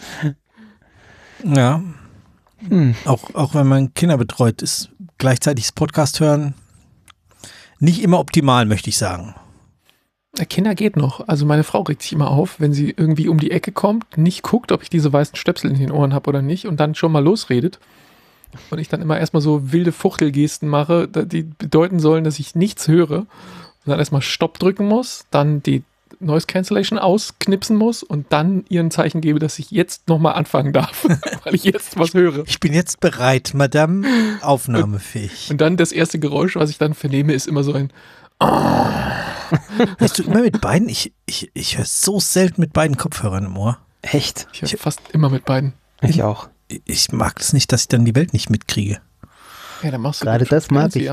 Ja, Hm. auch, auch wenn man Kinder betreut, ist gleichzeitig das Podcast hören nicht immer optimal, möchte ich sagen. Der Kinder geht noch. Also meine Frau regt sich immer auf, wenn sie irgendwie um die Ecke kommt, nicht guckt, ob ich diese weißen Stöpsel in den Ohren habe oder nicht und dann schon mal losredet. Und ich dann immer erstmal so wilde Fuchtelgesten mache, da- die bedeuten sollen, dass ich nichts höre. Und dann erstmal Stopp drücken muss, dann die Noise Cancellation ausknipsen muss und dann ihr ein Zeichen gebe, dass ich jetzt nochmal anfangen darf, weil ich jetzt was höre. Ich bin jetzt bereit, Madame, aufnahmefähig. Und dann das erste Geräusch, was ich dann vernehme, ist immer so ein oh. Hörst du immer mit beiden? Ich, ich, ich höre so selten mit beiden Kopfhörern im Ohr. Echt? Ich höre fast immer mit beiden. Ich auch. Ich mag es nicht, dass ich dann die Welt nicht mitkriege. Ja, dann machst du Gerade das mag ich. Ja,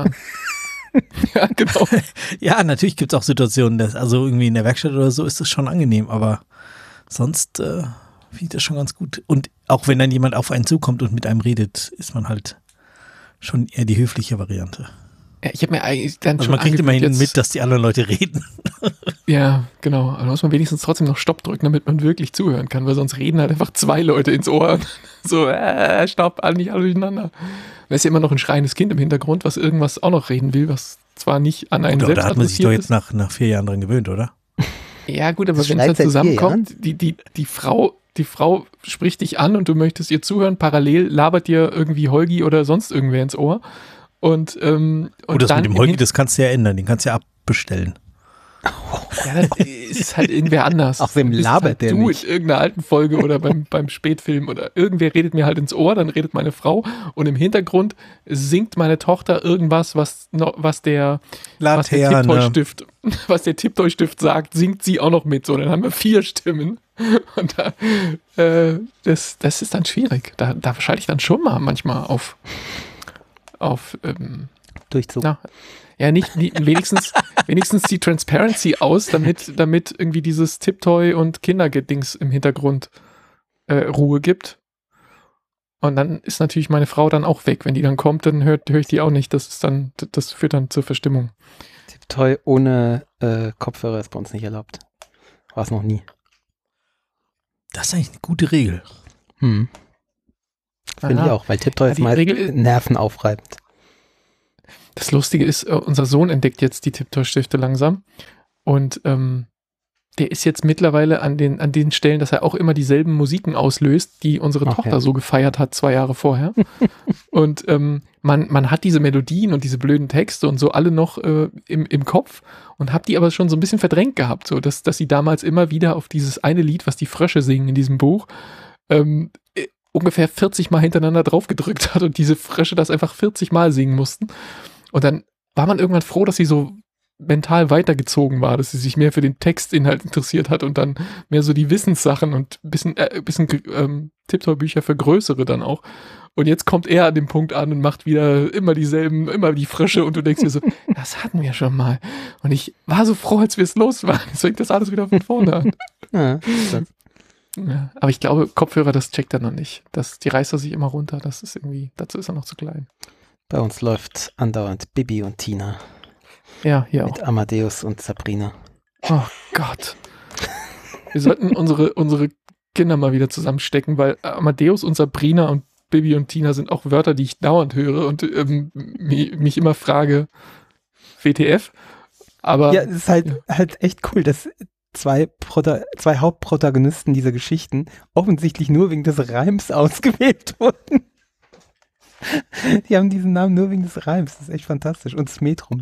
ja genau. Ja, natürlich gibt es auch Situationen, dass, also irgendwie in der Werkstatt oder so ist das schon angenehm, aber sonst äh, finde ich das schon ganz gut. Und auch wenn dann jemand auf einen zukommt und mit einem redet, ist man halt schon eher die höfliche Variante. Ja, ich habe mir eigentlich dann Also schon man kriegt immerhin jetzt, mit, dass die anderen Leute reden. Ja, genau. Aber da muss man wenigstens trotzdem noch Stopp drücken, damit man wirklich zuhören kann, weil sonst reden halt einfach zwei Leute ins Ohr. So, äh, Stopp, alle nicht alle durcheinander. Da ist ja immer noch ein schreiendes Kind im Hintergrund, was irgendwas auch noch reden will, was zwar nicht an einen Gut, selbst da hat man sich doch adressiert jetzt nach, nach vier Jahren dran gewöhnt, oder? Ja gut, aber Das wenn es dann schreit seit vier zusammenkommt, die, die, die Frau, die Frau spricht dich an und du möchtest ihr zuhören, parallel labert dir irgendwie Holgi oder sonst irgendwer ins Ohr. Und, ähm, und Gut, das dann mit dem Holgi, das kannst du ja ändern, den kannst du ja abbestellen. Ja, das ist halt irgendwer anders. Ach, wem Bist labert halt der du nicht? in irgendeiner alten Folge oder beim, beim Spätfilm oder irgendwer redet mir halt ins Ohr, dann redet meine Frau und im Hintergrund singt meine Tochter irgendwas, was noch, was der, was der Laterne. Tipptoy-Stift, was der Tipptoy-Stift sagt, singt sie auch noch mit. So, dann haben wir vier Stimmen. Und da, äh, das, das ist dann schwierig. Da, da schalte ich dann schon mal manchmal auf, auf, ähm, Durchzug. na, ja, nicht, nicht wenigstens, wenigstens die Transparency aus, damit, damit irgendwie dieses Tipptoy und Kindergedings im Hintergrund äh, Ruhe gibt. Und dann ist natürlich meine Frau dann auch weg. Wenn die dann kommt, dann hört höre ich die auch nicht. Das ist dann, das führt dann zur Verstimmung. Tipptoy ohne äh, Kopfhörer ist bei uns nicht erlaubt. War es noch nie. Das ist eigentlich eine gute Regel. Hm. Finde ich Aha. auch, weil Tipptoy Ja, ist die meist Regel ist- nervenaufreibend. Das Lustige ist, äh, unser Sohn entdeckt jetzt die Tipptoy-Stifte langsam. Und ähm, der ist jetzt mittlerweile an den, an den Stellen, dass er auch immer dieselben Musiken auslöst, die unsere Ach, Tochter ja. so gefeiert hat, zwei Jahre vorher. Und ähm, man, man hat diese Melodien und diese blöden Texte und so alle noch äh, im, im Kopf und hat die aber schon so ein bisschen verdrängt gehabt, so dass, dass sie damals immer wieder auf dieses eine Lied, was die Frösche singen in diesem Buch, ähm, äh, ungefähr vierzig Mal hintereinander draufgedrückt hat und diese Frösche das einfach vierzig Mal singen mussten. Und dann war man irgendwann froh, dass sie so mental weitergezogen war, dass sie sich mehr für den Textinhalt interessiert hat und dann mehr so die Wissenssachen und ein bisschen, äh, bisschen ähm, Tipptoy-Bücher für Größere dann auch. Und jetzt kommt er an dem Punkt an und macht wieder immer dieselben, immer die Frösche und du denkst dir so, das hatten wir schon mal. Und ich war so froh, als wir es los waren. Jetzt fängt das alles wieder von vorne an. Ja, das, Ja, aber ich glaube, Kopfhörer, das checkt er noch nicht. Das, die reißt er sich immer runter. Das ist irgendwie, dazu ist er noch zu klein. bei uns läuft andauernd Bibi und Tina Ja, hier auch. mit Amadeus und Sabrina. Oh Gott. Wir sollten unsere, unsere Kinder mal wieder zusammenstecken, weil Amadeus und Sabrina und Bibi und Tina sind auch Wörter, die ich dauernd höre und ähm, mich, mich immer frage, W T F? Aber Ja, es ist halt, ja. halt echt cool, dass zwei, Prota zwei Hauptprotagonisten dieser Geschichten offensichtlich nur wegen des Reims ausgewählt wurden. Die haben diesen Namen nur wegen des Reims. Das ist echt fantastisch. Und das Metrum.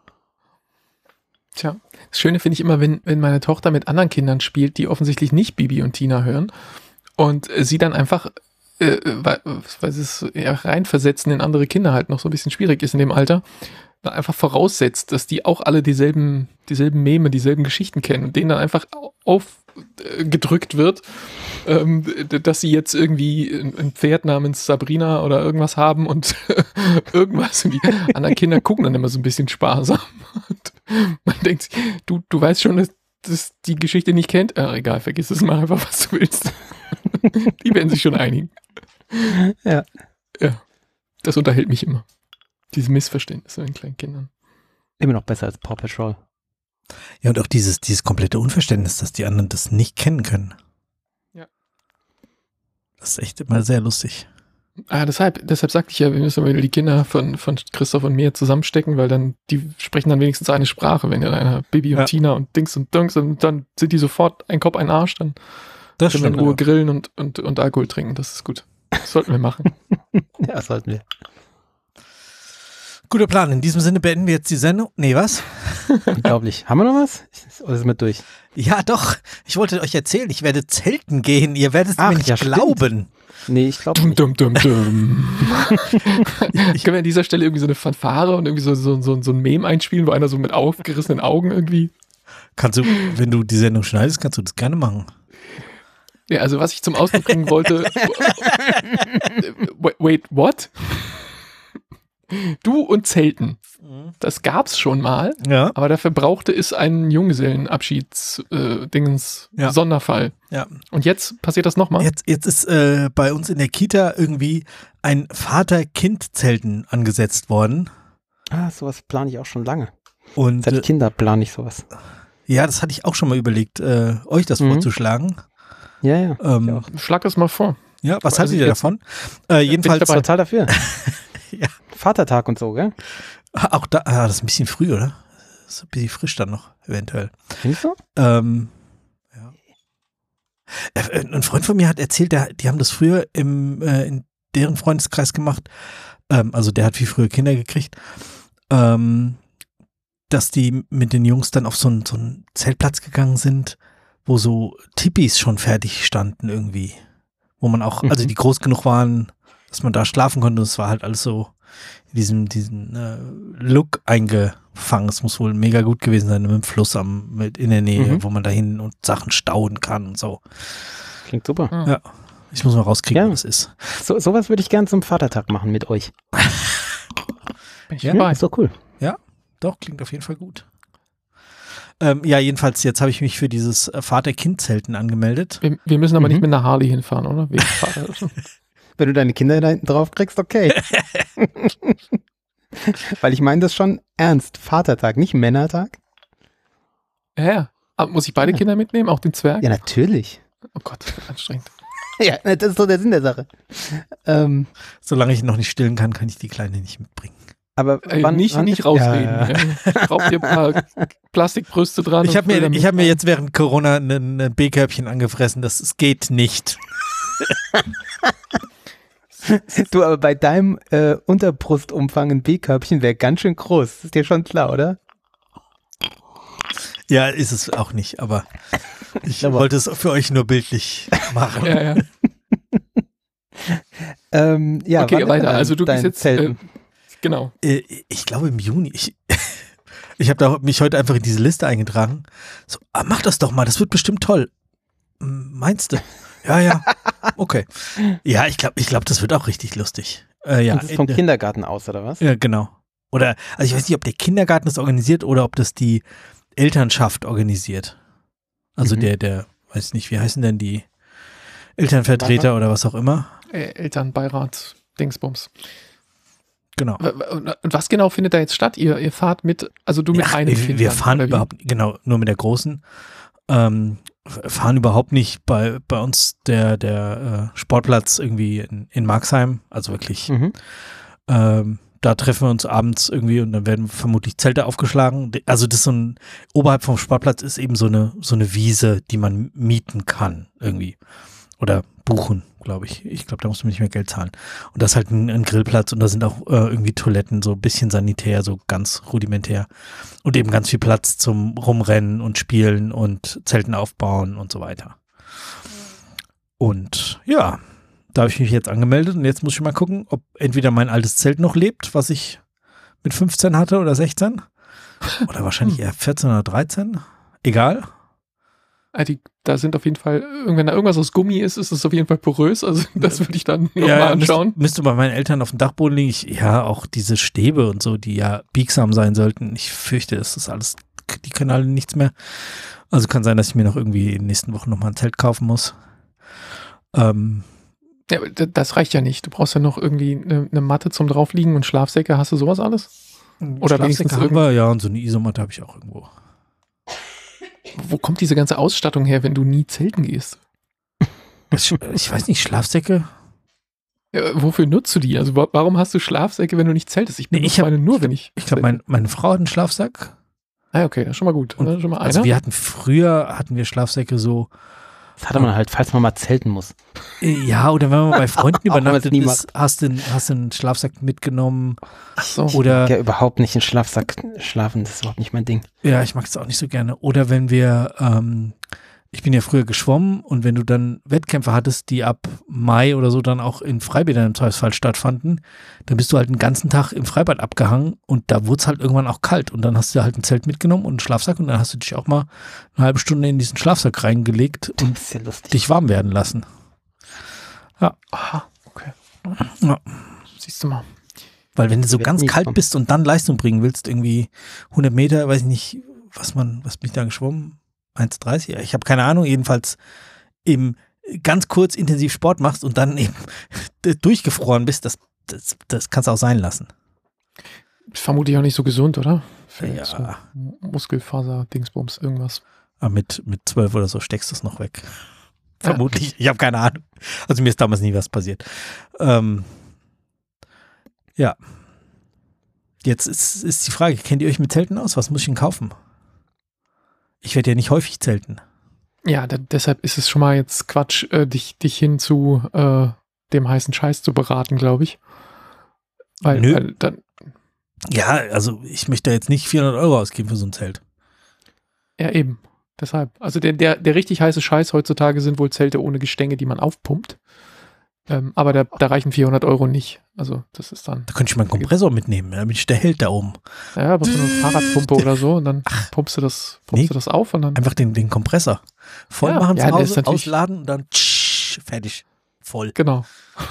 Tja, das Schöne finde ich immer, wenn, wenn meine Tochter mit anderen Kindern spielt, die offensichtlich nicht Bibi und Tina hören und äh, sie dann einfach, äh, weil, weil es ja reinversetzen in andere Kinder halt noch so ein bisschen schwierig ist in dem Alter, da einfach voraussetzt, dass die auch alle dieselben, dieselben Meme, dieselben Geschichten kennen und denen dann einfach aufgedrückt wird, ähm, dass sie jetzt irgendwie ein Pferd namens Sabrina oder irgendwas haben und irgendwas. Und die anderen Kinder gucken dann immer so ein bisschen sparsam. Und man denkt sich, du, du weißt schon, dass, dass die Geschichte nicht kennt. Äh, egal, vergiss es, mach einfach, was du willst. Die werden sich schon einigen. Ja. Ja, das unterhält mich immer. Diese Missverständnisse in kleinen Kindern. Immer noch besser als Paw Patrol. Ja, und auch dieses, dieses komplette Unverständnis, dass die anderen das nicht kennen können. Ja. Das ist echt immer sehr lustig. Ah, deshalb, deshalb sagte ich ja, wir müssen wieder die Kinder von, von Christoph und mir zusammenstecken, weil dann, die sprechen dann wenigstens eine Sprache, wenn ja einer Bibi und Ja. Tina und Dings und Dunks und dann sind die sofort ein Kopf, ein Arsch, dann Das können wir in stimmt. Ruhe aber. grillen und, und, und Alkohol trinken, das ist gut. Das sollten wir machen. Ja, das sollten wir. Guter Plan. In diesem Sinne beenden wir jetzt die Sendung. Nee, was? Unglaublich. Haben wir noch was? Oder sind wir durch? Ja, doch. Ich wollte euch erzählen, ich werde zelten gehen. Ihr werdet es Ach, mir nicht ja, glauben. Nee, ich glaube Dum, nicht. dum, dum, dum. Ich kann mir an dieser Stelle irgendwie so eine Fanfare und irgendwie so, so, so, so ein Meme einspielen, wo einer so mit aufgerissenen Augen irgendwie. Kannst du, wenn du die Sendung schneidest, kannst du das gerne machen. Ja, also was ich zum Ausdruck bringen wollte. wait, wait, what? Du und Zelten. Das gab's schon mal, Ja. aber dafür brauchte es einen Junggesellenabschieds-Dingens Ja. Sonderfall. Ja. Und jetzt passiert das nochmal? Jetzt, jetzt ist äh, bei uns in der Kita irgendwie ein Vater-Kind-Zelten angesetzt worden. Ah, sowas plane ich auch schon lange. Und Seit äh, Kinder plane ich sowas. ja, das hatte ich auch schon mal überlegt, äh, euch das Mhm. vorzuschlagen. Ja, ja. Ähm, Ich auch. Schlag das mal vor. ja, was Also haltet ihr jetzt- davon? Äh, jedenfalls, Bin ich total dafür. Ja. Vatertag und so, gell? auch da, ah, das ist ein bisschen früh, oder? Das ist ein bisschen frisch dann noch, eventuell. Findest du? Ähm, ja. Äh, Ein Freund von mir hat erzählt, der, die haben das früher im, äh, in deren Freundeskreis gemacht. Ähm, also der hat viel früher Kinder gekriegt. Ähm, dass die mit den Jungs dann auf so einen, so einen Zeltplatz gegangen sind, wo so Tipis schon fertig standen irgendwie. Wo man auch, also Mhm. die groß genug waren, dass man da schlafen konnte. Es war halt alles so in diesem, diesen äh, Look eingefangen. Es muss wohl mega gut gewesen sein mit dem Fluss am, mit in der Nähe, Mhm. wo man da hin und Sachen stauen kann und so. Klingt super. Hm. Ja. Ich muss mal rauskriegen, Ja. was das ist. So, sowas würde ich gern zum Vatertag machen mit euch. Bin ich Ja, dabei. Ist doch cool. Doch, klingt auf jeden Fall gut. Ähm, ja, jedenfalls, jetzt habe ich mich für dieses äh, Vater-Kind-Zelten angemeldet. Wir, wir müssen aber Mhm. nicht mit einer Harley hinfahren, oder? Wegen Vater. Wenn du deine Kinder da hinten drauf kriegst, okay. Weil ich meine das schon ernst. Vatertag, nicht Männertag. ja, ja. Aber muss ich beide Ja. Kinder mitnehmen? Auch den Zwerg? Ja, natürlich. Oh Gott, anstrengend. Ja, das ist doch der Sinn der Sache. Ähm, Solange ich noch nicht stillen kann, kann ich die Kleine nicht mitbringen. aber Ey, wann, nicht wann nicht ist- rausreden. Ja, ja. Ja. Schraubt ihr ein paar Plastikbrüste dran. Ich und habe mir, füll ich hab mir damit jetzt während Corona ein, ein B-Körbchen angefressen. Das es geht nicht. Du, aber bei deinem äh, Unterbrustumfang ein B-Körbchen wäre ganz schön groß. Ist dir schon klar, oder? Ja, ist es auch nicht, aber ich Aber- wollte es für euch nur bildlich machen. Ja, ja. Ähm, ja, Okay, wann weiter. ist Also du dein bist jetzt, Zelten? äh, genau. Äh, Ich glaube im Juni. Ich, ich habe da mich heute einfach in diese Liste eingetragen. So, ah, mach das doch mal, das wird bestimmt toll. Hm, Meinst du? Ja, ja. Okay. Ja, ich glaube, ich glaub, das wird auch richtig lustig. Äh, ja, Und das ist vom Ende. Kindergarten aus, oder was? Ja, genau. Oder, also ich weiß nicht, ob der Kindergarten das organisiert oder ob das die Elternschaft organisiert. Also Mhm. der, der, weiß nicht, wie heißen denn die Elternvertreter oder was auch immer. Äh, Elternbeirat, Dingsbums. Genau. W- w- Und was genau findet da jetzt statt? Ihr, ihr fahrt mit, also du mit Ja, einem wir, Kind. wir dann, fahren oder wie? überhaupt, genau, nur mit der Großen. Ähm, f- fahren überhaupt nicht bei, bei uns der, der äh, Sportplatz irgendwie in, in Marxheim. Also wirklich, Mhm. ähm, da treffen wir uns abends irgendwie und dann werden vermutlich Zelte aufgeschlagen. Also das ist so ein, oberhalb vom Sportplatz ist eben so eine, so eine Wiese, die man mieten kann irgendwie. Oder buchen, glaube ich. Ich glaube, da musst du nicht mehr Geld zahlen. Und das ist halt ein, ein Grillplatz und da sind auch äh, irgendwie Toiletten, so ein bisschen sanitär, so ganz rudimentär. Und eben ganz viel Platz zum Rumrennen und Spielen und Zelten aufbauen und so weiter. Und ja, da habe ich mich jetzt angemeldet und jetzt muss ich mal gucken, ob entweder mein altes Zelt noch lebt, was ich mit fünfzehn hatte oder sechzehn. Oder wahrscheinlich eher vierzehn oder dreizehn. Egal. Ah, die, da sind auf jeden Fall, wenn da irgendwas aus Gummi ist, ist es auf jeden Fall porös. Also das würde ich dann nochmal Ja, ja, anschauen. Müsste, müsste bei meinen Eltern auf dem Dachboden liegen. Ich, ja, auch diese Stäbe und so, die ja biegsam sein sollten. Ich fürchte, das ist alles, die können alle nichts mehr. Also kann sein, dass ich mir noch irgendwie in den nächsten Wochen nochmal ein Zelt kaufen muss. Ähm, Ja, aber d- das reicht ja nicht. Du brauchst ja noch irgendwie eine, eine Matte zum draufliegen und Schlafsäcke. Hast du sowas alles? Oder wenigstens Schlafsäcke haben wir, ja, und so eine Isomatte habe ich auch irgendwo. Wo kommt diese ganze Ausstattung her, wenn du nie zelten gehst? Ich, ich weiß nicht, Schlafsäcke? Ja, wofür nutzt du die? Also wa- warum hast du Schlafsäcke, wenn du nicht zeltest? Ich Nee, benutze ich hab- meine nur, wenn ich. Ich glaube, mein, meine Frau hat einen Schlafsack. Ah, okay, das ist schon mal gut. Und Das ist schon mal Also einer. wir hatten früher, hatten wir Schlafsäcke so Das hatte man halt, falls man mal zelten muss. Ja, oder wenn man bei Freunden Auch wenn man's übernachtet nie ist, hast du hast du einen Schlafsack mitgenommen. Ach so. Oder Ja, überhaupt nicht in Schlafsack schlafen, das ist überhaupt nicht mein Ding. ja, ich mag es auch nicht so gerne. Oder wenn wir, ähm, ich bin ja früher geschwommen und wenn du dann Wettkämpfe hattest, die ab Mai oder so dann auch in Freibädern im Zweifelsfall stattfanden, dann bist du halt den ganzen Tag im Freibad abgehangen und da wurde es halt irgendwann auch kalt und dann hast du halt ein Zelt mitgenommen und einen Schlafsack und dann hast du dich auch mal eine halbe Stunde in diesen Schlafsack reingelegt und Das ist ja lustig. dich warm werden lassen. Aha, okay. Ja. Siehst du mal. Weil wenn du so Wird ganz nie kalt kommen. bist und dann Leistung bringen willst, irgendwie hundert Meter, weiß ich nicht, was man, was bin ich da geschwommen? eins dreißig? Ich habe keine Ahnung, jedenfalls eben ganz kurz intensiv Sport machst und dann eben durchgefroren bist, das, das, das kannst du auch sein lassen. Vermutlich auch nicht so gesund, oder? Für Ja. so Muskelfaser, Dingsbums, irgendwas. Aber mit, mit zwölf oder so steckst du es noch weg. Vermutlich. Ich habe keine Ahnung. Also mir ist damals nie was passiert. Ähm, ja. Jetzt ist, ist die Frage, kennt ihr euch mit Zelten aus? Was muss ich denn kaufen? Ich werde ja nicht häufig zelten. Ja, da, deshalb ist es schon mal jetzt Quatsch, äh, dich, dich hin zu äh, dem heißen Scheiß zu beraten, glaube ich. Weil, Nö. weil dann, Ja, also ich möchte jetzt nicht vierhundert Euro ausgeben für so ein Zelt. ja eben. Deshalb. Also der, der, der richtig heiße Scheiß heutzutage sind wohl Zelte ohne Gestänge, die man aufpumpt. Ähm, aber da, da reichen vierhundert Euro nicht. Also das ist dann, Da könnte ich meinen Kompressor mitnehmen, damit ich der Held da oben. ja, aber so eine Fahrradpumpe oder so und dann pumpst du das, pumpst Nee. du das auf und dann, Einfach den, den Kompressor voll Ja, machen ja, zu das ist Hause, natürlich- ausladen und dann tsch, fertig. Voll. genau.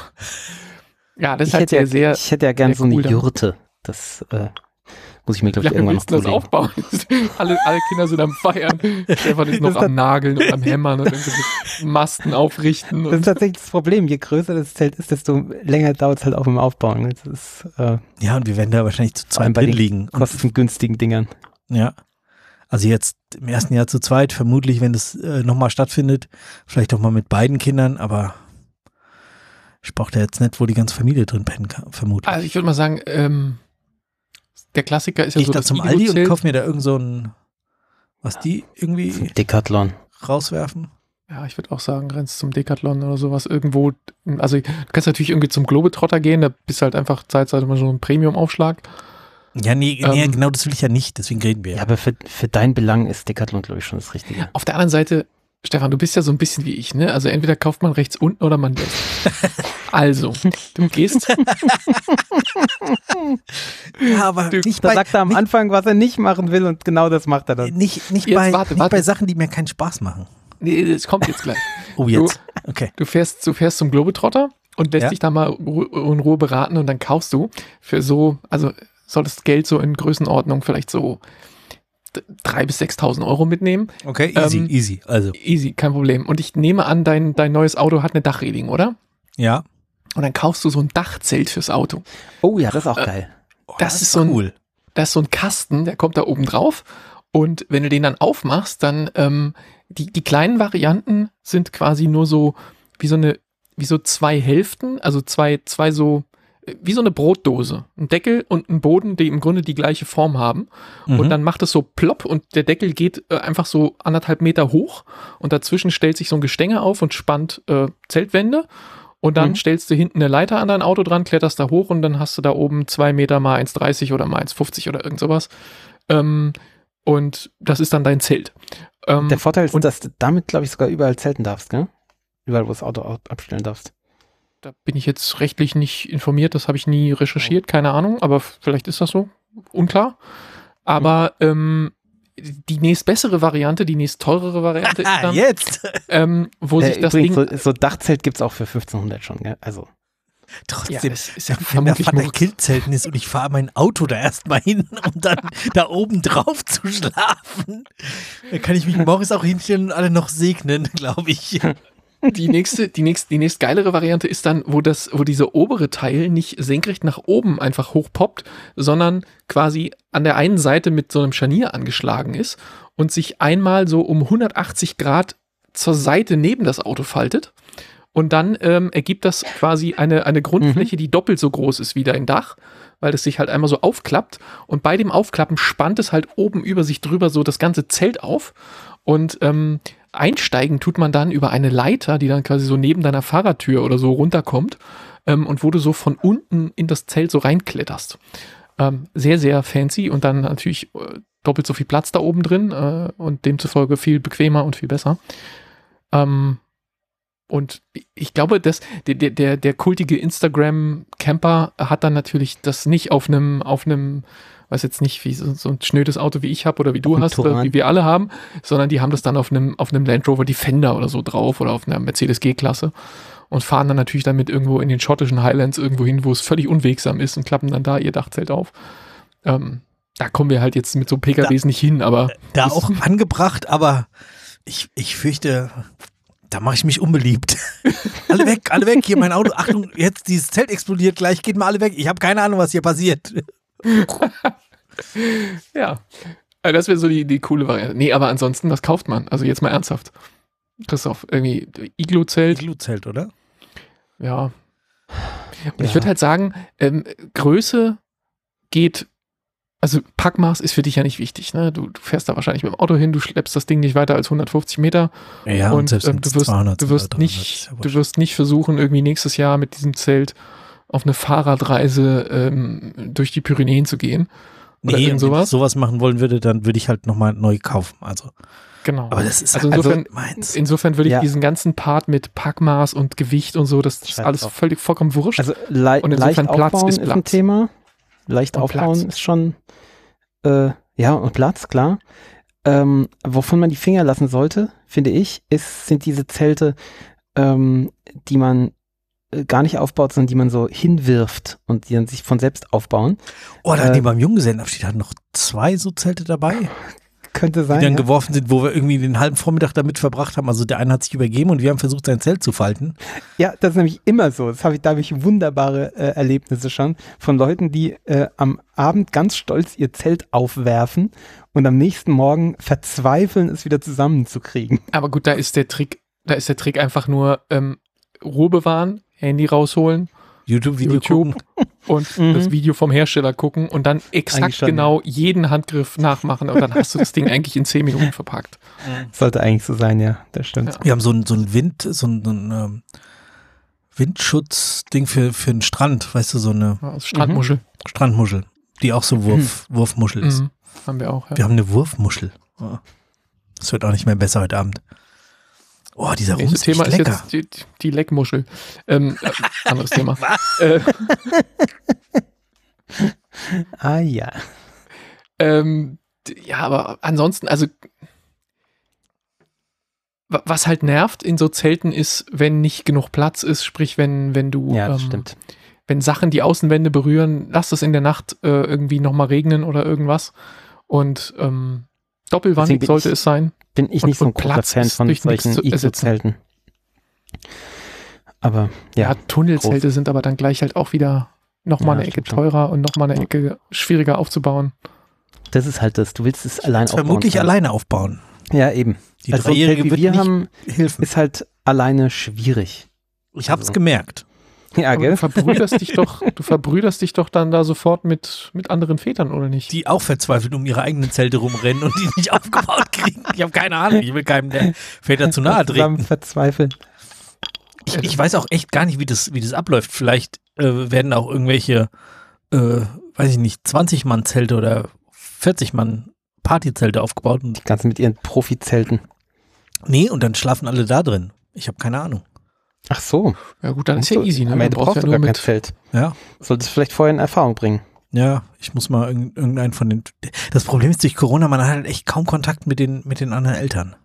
Ja, das ist Ich halt hätte, ja, sehr, sehr, ich hätte ja gern sehr so eine cool dann. Jurte. Das äh, muss ich mir, glaube wie ich, lange irgendwann noch willst du das zulegen. aufbauen? alle, alle Kinder sind am Feiern. Stefan ist noch Das ist am Nageln und am Hämmern und irgendwelche Masten aufrichten. Das ist Und tatsächlich das Problem. Je größer das Zelt ist, desto länger dauert es halt auch im Aufbauen. Das ist äh, Ja, und wir werden da wahrscheinlich zu Vor allem zweit bei drin den liegen. Und, kostengünstigen Dingern. ja. Also jetzt im ersten Jahr zu zweit, vermutlich, wenn das äh, nochmal stattfindet, vielleicht auch mal mit beiden Kindern, aber ich brauche da jetzt nicht, wo die ganze Familie drin pennen kann, vermutlich. also ich würde mal sagen, ähm, der Klassiker ist ja Gehe ich so da das zum Aldi und Igloo-Zelt. kaufe mir da irgend so ein, was die irgendwie Decathlon. rauswerfen. Ja, ich würde auch sagen, rennst zum Decathlon oder sowas irgendwo. Also du kannst natürlich irgendwie zum Globetrotter gehen, da bist du halt einfach zeitweise mal so ein Premium-Aufschlag. Ja, nee, nee Ähm, genau das will ich ja nicht, deswegen reden wir. Ja, aber für, für deinen Belang ist Decathlon, glaube ich, schon das Richtige. Auf der anderen Seite, Stefan, du bist ja so ein bisschen wie ich, ne? Also entweder kauft man rechts unten oder man lässt. Also, du gehst, Ja, aber Du- nicht Da bei, sagt er am nicht, Anfang, was er nicht machen will und genau das macht er dann. nicht, nicht, Jetzt bei, warte, nicht warte. bei Sachen, die mir keinen Spaß machen. nee, das kommt jetzt gleich. Oh, jetzt. Okay. Du fährst, du fährst zum Globetrotter und lässt Ja. dich da mal ru- in Ruhe beraten und dann kaufst du für so, also solltest Geld so in Größenordnung vielleicht so dreitausend bis sechstausend Euro mitnehmen. Okay, easy, Ähm, easy. Also, Easy, kein Problem. Und ich nehme an, dein, dein neues Auto hat eine Dachreling, oder? ja. Und dann kaufst du so ein Dachzelt fürs Auto. Oh ja, das ist auch geil. Oh, Das ist so ein- cool. Da ist so ein Kasten, der kommt da oben drauf. Und wenn du den dann aufmachst, dann ähm, die, die kleinen Varianten sind quasi nur so wie so eine, wie so zwei Hälften, also zwei, zwei so, äh, wie so eine Brotdose. Ein Deckel und ein Boden, die im Grunde die gleiche Form haben. Mhm. Und dann macht es so plopp und der Deckel geht äh, einfach so anderthalb Meter hoch und dazwischen stellt sich so ein Gestänge auf und spannt äh, Zeltwände. Und dann Mhm. stellst du hinten eine Leiter an dein Auto dran, kletterst da hoch und dann hast du da oben zwei Meter mal eins dreißig oder mal eins fünfzig oder irgend sowas. Ähm, und das ist dann dein Zelt. Ähm, Der Vorteil ist, und- dass du damit, glaube ich, sogar überall zelten darfst, gell? Überall, wo das Auto au- abstellen darfst. da bin ich jetzt rechtlich nicht informiert, das habe ich nie recherchiert, keine Ahnung, aber f- vielleicht ist das so, unklar. Aber ähm, die nächst bessere Variante, die nächst teurere Variante ist Ah, dann, jetzt. ähm, wo Äh, sich das übrigens, Ding... so, so Dachzelt gibt es auch für fünfzehnhundert schon, gell? Also, Trotzdem, Ja, es ist ja wenn der vermutlich Vater Murks. Killzelten ist und ich fahre mein Auto da erstmal hin, um dann da oben drauf zu schlafen, dann kann ich mich morgens auch hinstellen und alle noch segnen, glaube ich. Die nächste, die nächste, die nächst geilere Variante ist dann, wo das, wo dieser obere Teil nicht senkrecht nach oben einfach hochpoppt, sondern quasi an der einen Seite mit so einem Scharnier angeschlagen ist und sich einmal so um hundertachtzig Grad zur Seite neben das Auto faltet. Und dann ähm, ergibt das quasi eine, eine Grundfläche, die doppelt so groß ist wie dein Dach, weil das sich halt einmal so aufklappt. Und bei dem Aufklappen spannt es halt oben über sich drüber so das ganze Zelt auf. Und ähm, einsteigen tut man dann über eine Leiter, die dann quasi so neben deiner Fahrradtür oder so runterkommt ähm, und wo du so von unten in das Zelt so reinkletterst. Ähm, sehr, sehr fancy und dann natürlich äh, doppelt so viel Platz da oben drin äh, und demzufolge viel bequemer und viel besser. Ähm, und ich glaube, dass der, der, der kultige Instagram-Camper hat dann natürlich das nicht auf einem, auf einem, weiß jetzt nicht, wie so, so ein schnödes Auto wie ich habe oder wie du hast oder wie wir alle haben, sondern die haben das dann auf einem, auf einem Land Rover Defender oder so drauf oder auf einer Mercedes G-Klasse und fahren dann natürlich damit irgendwo in den schottischen Highlands irgendwo hin, wo es völlig unwegsam ist und klappen dann da ihr Dachzelt auf. Ähm, da kommen wir halt jetzt mit so P K Ws da, nicht hin, aber da auch angebracht, aber ich, ich fürchte, da mache ich mich unbeliebt. Alle weg, alle weg, hier mein Auto, Achtung, jetzt dieses Zelt explodiert gleich, geht mal alle weg, ich habe keine Ahnung, was hier passiert. Ja, also das wäre so die, die coole Variante. Nee, aber ansonsten, was kauft man? Also jetzt mal ernsthaft. Christoph, irgendwie Iglu-Zelt. Iglu-Zelt, oder? Ja. Und ja. ich würde halt sagen, ähm, Größe geht, also Packmaß ist für dich ja nicht wichtig. Ne? Du, du fährst da wahrscheinlich mit dem Auto hin, du schleppst das Ding nicht weiter als hundertfünfzig Meter. Ja, und, und selbst ähm, du wirst, zweihundert, du wirst dreihundert, nicht, ja, du wirst nicht versuchen, irgendwie nächstes Jahr mit diesem Zelt auf eine Fahrradreise ähm, durch die Pyrenäen zu gehen. Oder nee, irgend sowas. Wenn ich sowas machen wollen würde, dann würde ich halt nochmal neu kaufen. Also, genau. aber das ist also insofern, also meins. Insofern würde ich ja. diesen ganzen Part mit Packmaß und Gewicht und so, das ist Scheiß alles drauf. völlig vollkommen wurscht. Also le und leicht insofern Platz aufbauen ist ist, Platz. ein Thema. Leicht Und aufbauen Platz. ist schon, äh, ja, und Platz, klar. Ähm, wovon man die Finger lassen sollte, finde ich, ist, sind diese Zelte, ähm, die man äh, gar nicht aufbaut, sondern die man so hinwirft und die dann sich von selbst aufbauen. Oh, da hatten äh, die beim Junggesellenabschied hatten noch zwei so Zelte dabei, Könnte sein, die dann ja. geworfen sind, wo wir irgendwie den halben Vormittag damit verbracht haben. Also der eine hat sich übergeben und wir haben versucht, sein Zelt zu falten. Ja, das ist nämlich immer so. Das habe ich, da habe ich wunderbare äh, Erlebnisse schon von Leuten, die äh, am Abend ganz stolz ihr Zelt aufwerfen und am nächsten Morgen verzweifeln, es wieder zusammenzukriegen. Aber gut, da ist der Trick, da ist der Trick einfach nur ähm, Ruhe bewahren, Handy rausholen, YouTube-Video YouTube gucken. und Mhm. das Video vom Hersteller gucken und dann exakt Eigentlich schon, genau jeden Handgriff nachmachen und dann hast du das Ding eigentlich in zehn Minuten verpackt. Sollte eigentlich so sein, ja, das stimmt. Ja. Wir haben so ein, so ein Wind, so ein, so ein ähm, Windschutzding für, für den Strand, weißt du, so eine Ja, also Strandmuschel. Strandmuschel, die auch so Wurf, Wurfmuschel ist. Mhm. Haben wir auch. Ja. Wir haben eine Wurfmuschel. Oh. Das wird auch nicht mehr besser heute Abend. Oh, dieser Rum Nächstes ist Thema echt ist lecker. jetzt die, die Leckmuschel. Ähm, äh, anderes Thema. Äh, Ah ja. ähm, d- ja, aber ansonsten, also wa- was halt nervt in so Zelten ist, wenn nicht genug Platz ist, sprich wenn, wenn du Ja, das ähm, stimmt. wenn Sachen die Außenwände berühren, lass es in der Nacht äh, irgendwie nochmal regnen oder irgendwas. Und ähm, doppelwandig Deswegen bin sollte ich- es sein. Bin ich und- nicht so ein und großer Platz Fan ist von durch nichts solchen zu ersetzen. Iglu-Zelten. Aber ja, Ja, Tunnelzelte sind aber dann gleich halt auch wieder nochmal Ja, eine Ecke stimmt schon. teurer und nochmal eine Ja. Ecke schwieriger aufzubauen. das ist halt das. Du willst es allein aufbauen. Vermutlich können. alleine aufbauen. Ja, eben. Die Also so ein Zelt, Dreijährige wie wird wir nicht haben, helfen. ist halt alleine schwierig. Ich hab's also- gemerkt. Ja, Aber du gell? verbrüderst dich doch, du verbrüderst dich doch dann da sofort mit, mit anderen Vätern, oder nicht? Die auch verzweifelt um ihre eigenen Zelte rumrennen und die nicht aufgebaut kriegen. Ich habe keine Ahnung. Ich will keinem der Väter zu nahe Zusammen treten. verzweifeln. Ich, ich weiß auch echt gar nicht, wie das, wie das abläuft. Vielleicht äh, werden auch irgendwelche, äh, weiß ich nicht, zwanzig-Mann-Zelte oder vierzig-Mann-Partyzelte aufgebaut. Und, Die ganzen mit ihren Profizelten. nee, und dann schlafen alle da drin. Ich habe keine Ahnung. Ach so. Ja gut, dann ist ja Musst du- easy, ne? Am Man Ende braucht brauchst ja du nur gar kein mit, Zelt. Ja, Solltest vielleicht vorher in Erfahrung bringen. ja, ich muss mal irgend- irgendeinen von den. Das Problem ist durch Corona, man hat halt echt kaum Kontakt mit den, mit den anderen Eltern.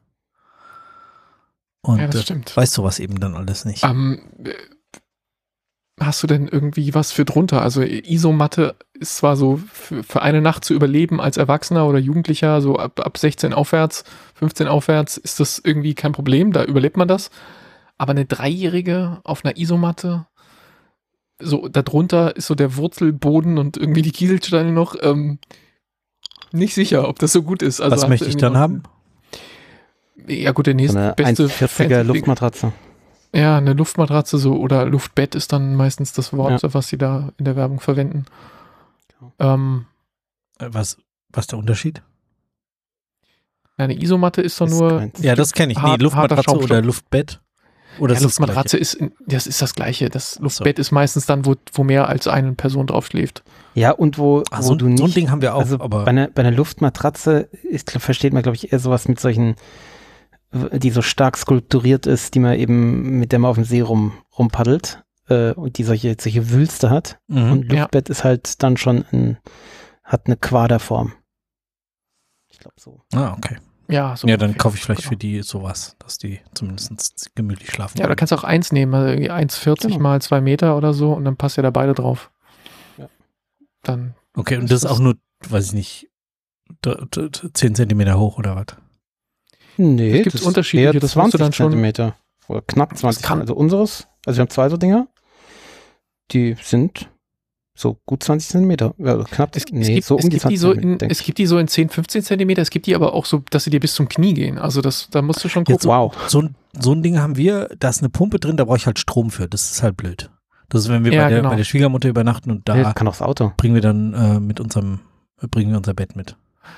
Und ja, das äh, stimmt. weiß sowas eben dann alles nicht. Ähm, äh, hast du denn irgendwie was für drunter? Also Isomatte ist zwar so für, für eine Nacht zu überleben als Erwachsener oder Jugendlicher, so ab, ab sechzehn aufwärts, fünfzehn aufwärts, ist das irgendwie kein Problem, da überlebt man das. Aber eine Dreijährige auf einer Isomatte, so darunter ist so der Wurzelboden und irgendwie die Kieselsteine noch, ähm, nicht sicher, ob das so gut ist. Also Was hast möchte du ich irgendwie dann noch- haben? Ja gut, der So nächste eine beste eins vierziger fancy- Luftmatratze. Ja, eine Luftmatratze so oder Luftbett ist dann meistens das Wort, Ja. was sie da in der Werbung verwenden. Ähm, Äh, Was, was ist der Unterschied? Ja, eine Isomatte ist doch Ist nur. keins. Ja, das kenne ich. Nee, Hart- harter Luftmatratze Schaumstoff. oder Luftbett. Oder Ja, ist das das Luftmatratze Gleiche? ist, in- das ist das Gleiche. Das Luftbett ist meistens dann, wo, wo mehr als eine Person drauf schläft. Ja, und wo, Ah, wo so, du ein- nicht, so ein Ding haben wir auch, also aber bei einer, bei einer Luftmatratze ist, glaub, versteht man, glaube ich, eher sowas mit solchen, w- die so stark skulpturiert ist, die man eben, mit der man auf dem See rum, rumpaddelt, äh, und die solche, solche Wülste hat. mhm. Und Ja. Luftbett ist halt dann schon ein, hat eine Quaderform. Ich glaube so. Ah, okay. Ja, so Ja, dann ungefähr. kaufe ich vielleicht Genau. für die sowas, dass die zumindest gemütlich schlafen Ja, da kannst du auch eins nehmen, also irgendwie eins vierzig Genau. mal zwei Meter oder so und dann passt ja da beide drauf. Ja. Dann, Okay, und Das das ist ist- auch nur, weiß ich nicht, d- d- d- zehn Zentimeter hoch oder was? Nee, Es gibt das unterschiedliche, eher das musst du zwanzig dann schon- Zentimeter. Oder knapp zwanzig. kann- Also unseres, also wir haben zwei so Dinger, die sind so gut zwanzig Zentimeter. Ja, knapp, es, es nee, gibt, so es, um die gibt die zwanzig so Zentimeter, in, denk es ich. gibt die so in zehn, fünfzehn Zentimeter, es gibt die aber auch so, dass sie dir bis zum Knie gehen. Also das, da musst du schon Jetzt gucken. Wow. So ein, so ein Ding haben wir, da ist eine Pumpe drin, da brauche ich halt Strom für. Das ist halt blöd. Das ist, wenn wir Ja, bei, der, genau. bei der Schwiegermutter übernachten und da Ja, kann auch das Auto. bringen wir dann äh, mit unserem, äh, bringen wir unser Bett mit.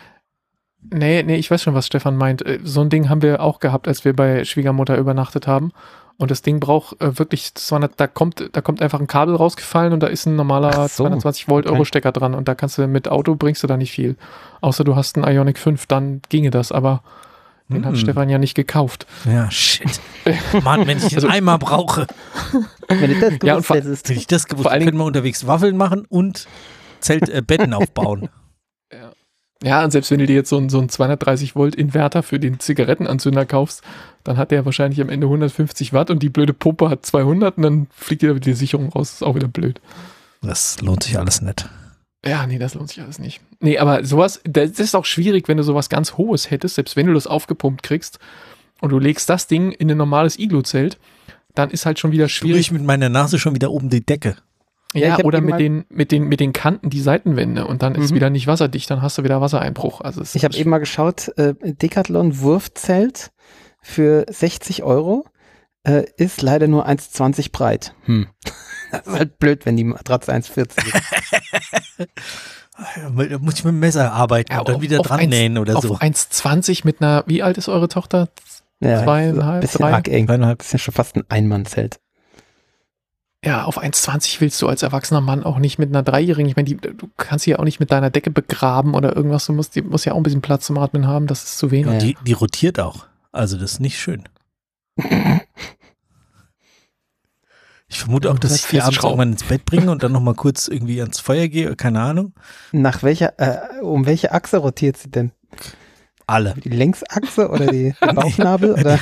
Nee, nee, ich weiß schon, was Stefan meint. Äh, So ein Ding haben wir auch gehabt, als wir bei Schwiegermutter übernachtet haben. Und das Ding braucht äh, wirklich, das war eine, da kommt, da kommt einfach ein Kabel rausgefallen und da ist ein normaler Ach so, zweihundertzwanzig Volt okay. Euro Stecker dran und da kannst du mit Auto bringst du da nicht viel. Außer du hast einen Ioniq fünf, dann ginge das, aber den hat Hm. Stefan ja nicht gekauft. Ja, shit. Mann, wenn ich den Also- einmal brauche, Wenn du das Ja, und gewusst vor- hättest. hätte ich das gewusst. Vor allen Können wir unterwegs Waffeln machen und Zelt, äh, Betten aufbauen. Ja, und selbst wenn du dir jetzt so einen, so einen zweihundertdreißig Volt Inverter für den Zigarettenanzünder kaufst, dann hat der wahrscheinlich am Ende hundertfünfzig Watt und die blöde Pumpe hat zweihundert und dann fliegt dir wieder die Sicherung raus. Das ist auch wieder blöd. Das lohnt sich alles nicht. Ja, nee, das lohnt sich alles nicht. Nee, aber sowas, das ist auch schwierig, wenn du sowas ganz Hohes hättest, selbst wenn du das aufgepumpt kriegst und du legst das Ding in ein normales Iglu-Zelt, dann ist halt schon wieder Spüre schwierig. ich mit meiner Nase schon wieder oben die Decke. Ja, ich Ja, hab oder eben mit mal- den, mit, den, mit den Kanten die Seitenwände und dann ist Mhm. wieder nicht wasserdicht, dann hast du wieder Wassereinbruch. Also es Ich habe ist- eben mal geschaut, äh, Decathlon Wurfzelt für sechzig Euro äh, ist leider nur eins zwanzig breit. Hm. Das ist halt blöd, wenn die Matratze eins vierzig ist. Da muss ich mit dem Messer arbeiten Ja, und dann auf- wieder auf dran eins- nähen oder auf so. eins zwanzig mit einer, wie alt ist eure Tochter? Ja, Zweieinhalb, ein bisschen drei? arg eng. Zweieinhalb. Das ist ja schon fast ein Einmannzelt. Ja, auf eins zwanzig willst du als erwachsener Mann auch nicht mit einer Dreijährigen. Ich meine, die, du kannst sie ja auch nicht mit deiner Decke begraben oder irgendwas. Du musst, die muss ja auch ein bisschen Platz zum Atmen haben. Das ist zu wenig. Ja. Die, die rotiert auch. Also das ist nicht schön. Ich vermute Ja, auch, dass das ich die fest abends schrauben. irgendwann ins Bett bringe und dann nochmal kurz irgendwie ans Feuer gehe. Keine Ahnung. Nach welcher, äh, um welche Achse rotiert sie denn? Alle. Die Längsachse oder die der Bauchnabel? Oder?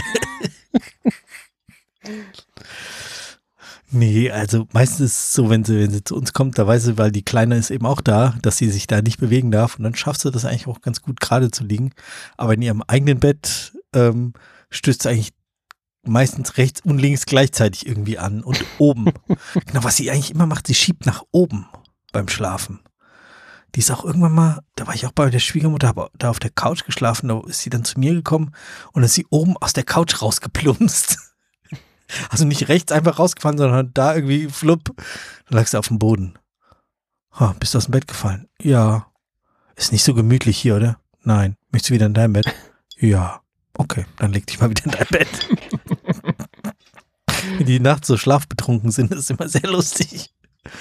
Nee, also meistens ist es so, wenn sie, wenn sie zu uns kommt, da weiß sie, weil die Kleine ist eben auch da, dass sie sich da nicht bewegen darf und dann schafft sie das eigentlich auch ganz gut gerade zu liegen. Aber in ihrem eigenen Bett ähm, stößt sie eigentlich meistens rechts und links gleichzeitig irgendwie an und oben. Genau, was sie eigentlich immer macht, sie schiebt nach oben beim Schlafen. Die ist auch irgendwann mal, da war ich auch bei der Schwiegermutter, habe da auf der Couch geschlafen, da ist sie dann zu mir gekommen und ist sie oben aus der Couch rausgeplumpst. Also nicht rechts einfach rausgefallen, sondern da irgendwie flupp, dann lagst du auf dem Boden. Ha, bist du aus dem Bett gefallen? Ja. Ist nicht so gemütlich hier, oder? Nein. Möchtest du wieder in dein Bett? Ja. Okay, dann leg dich mal wieder in dein Bett. Wenn die nachts so schlafbetrunken sind, ist immer sehr lustig.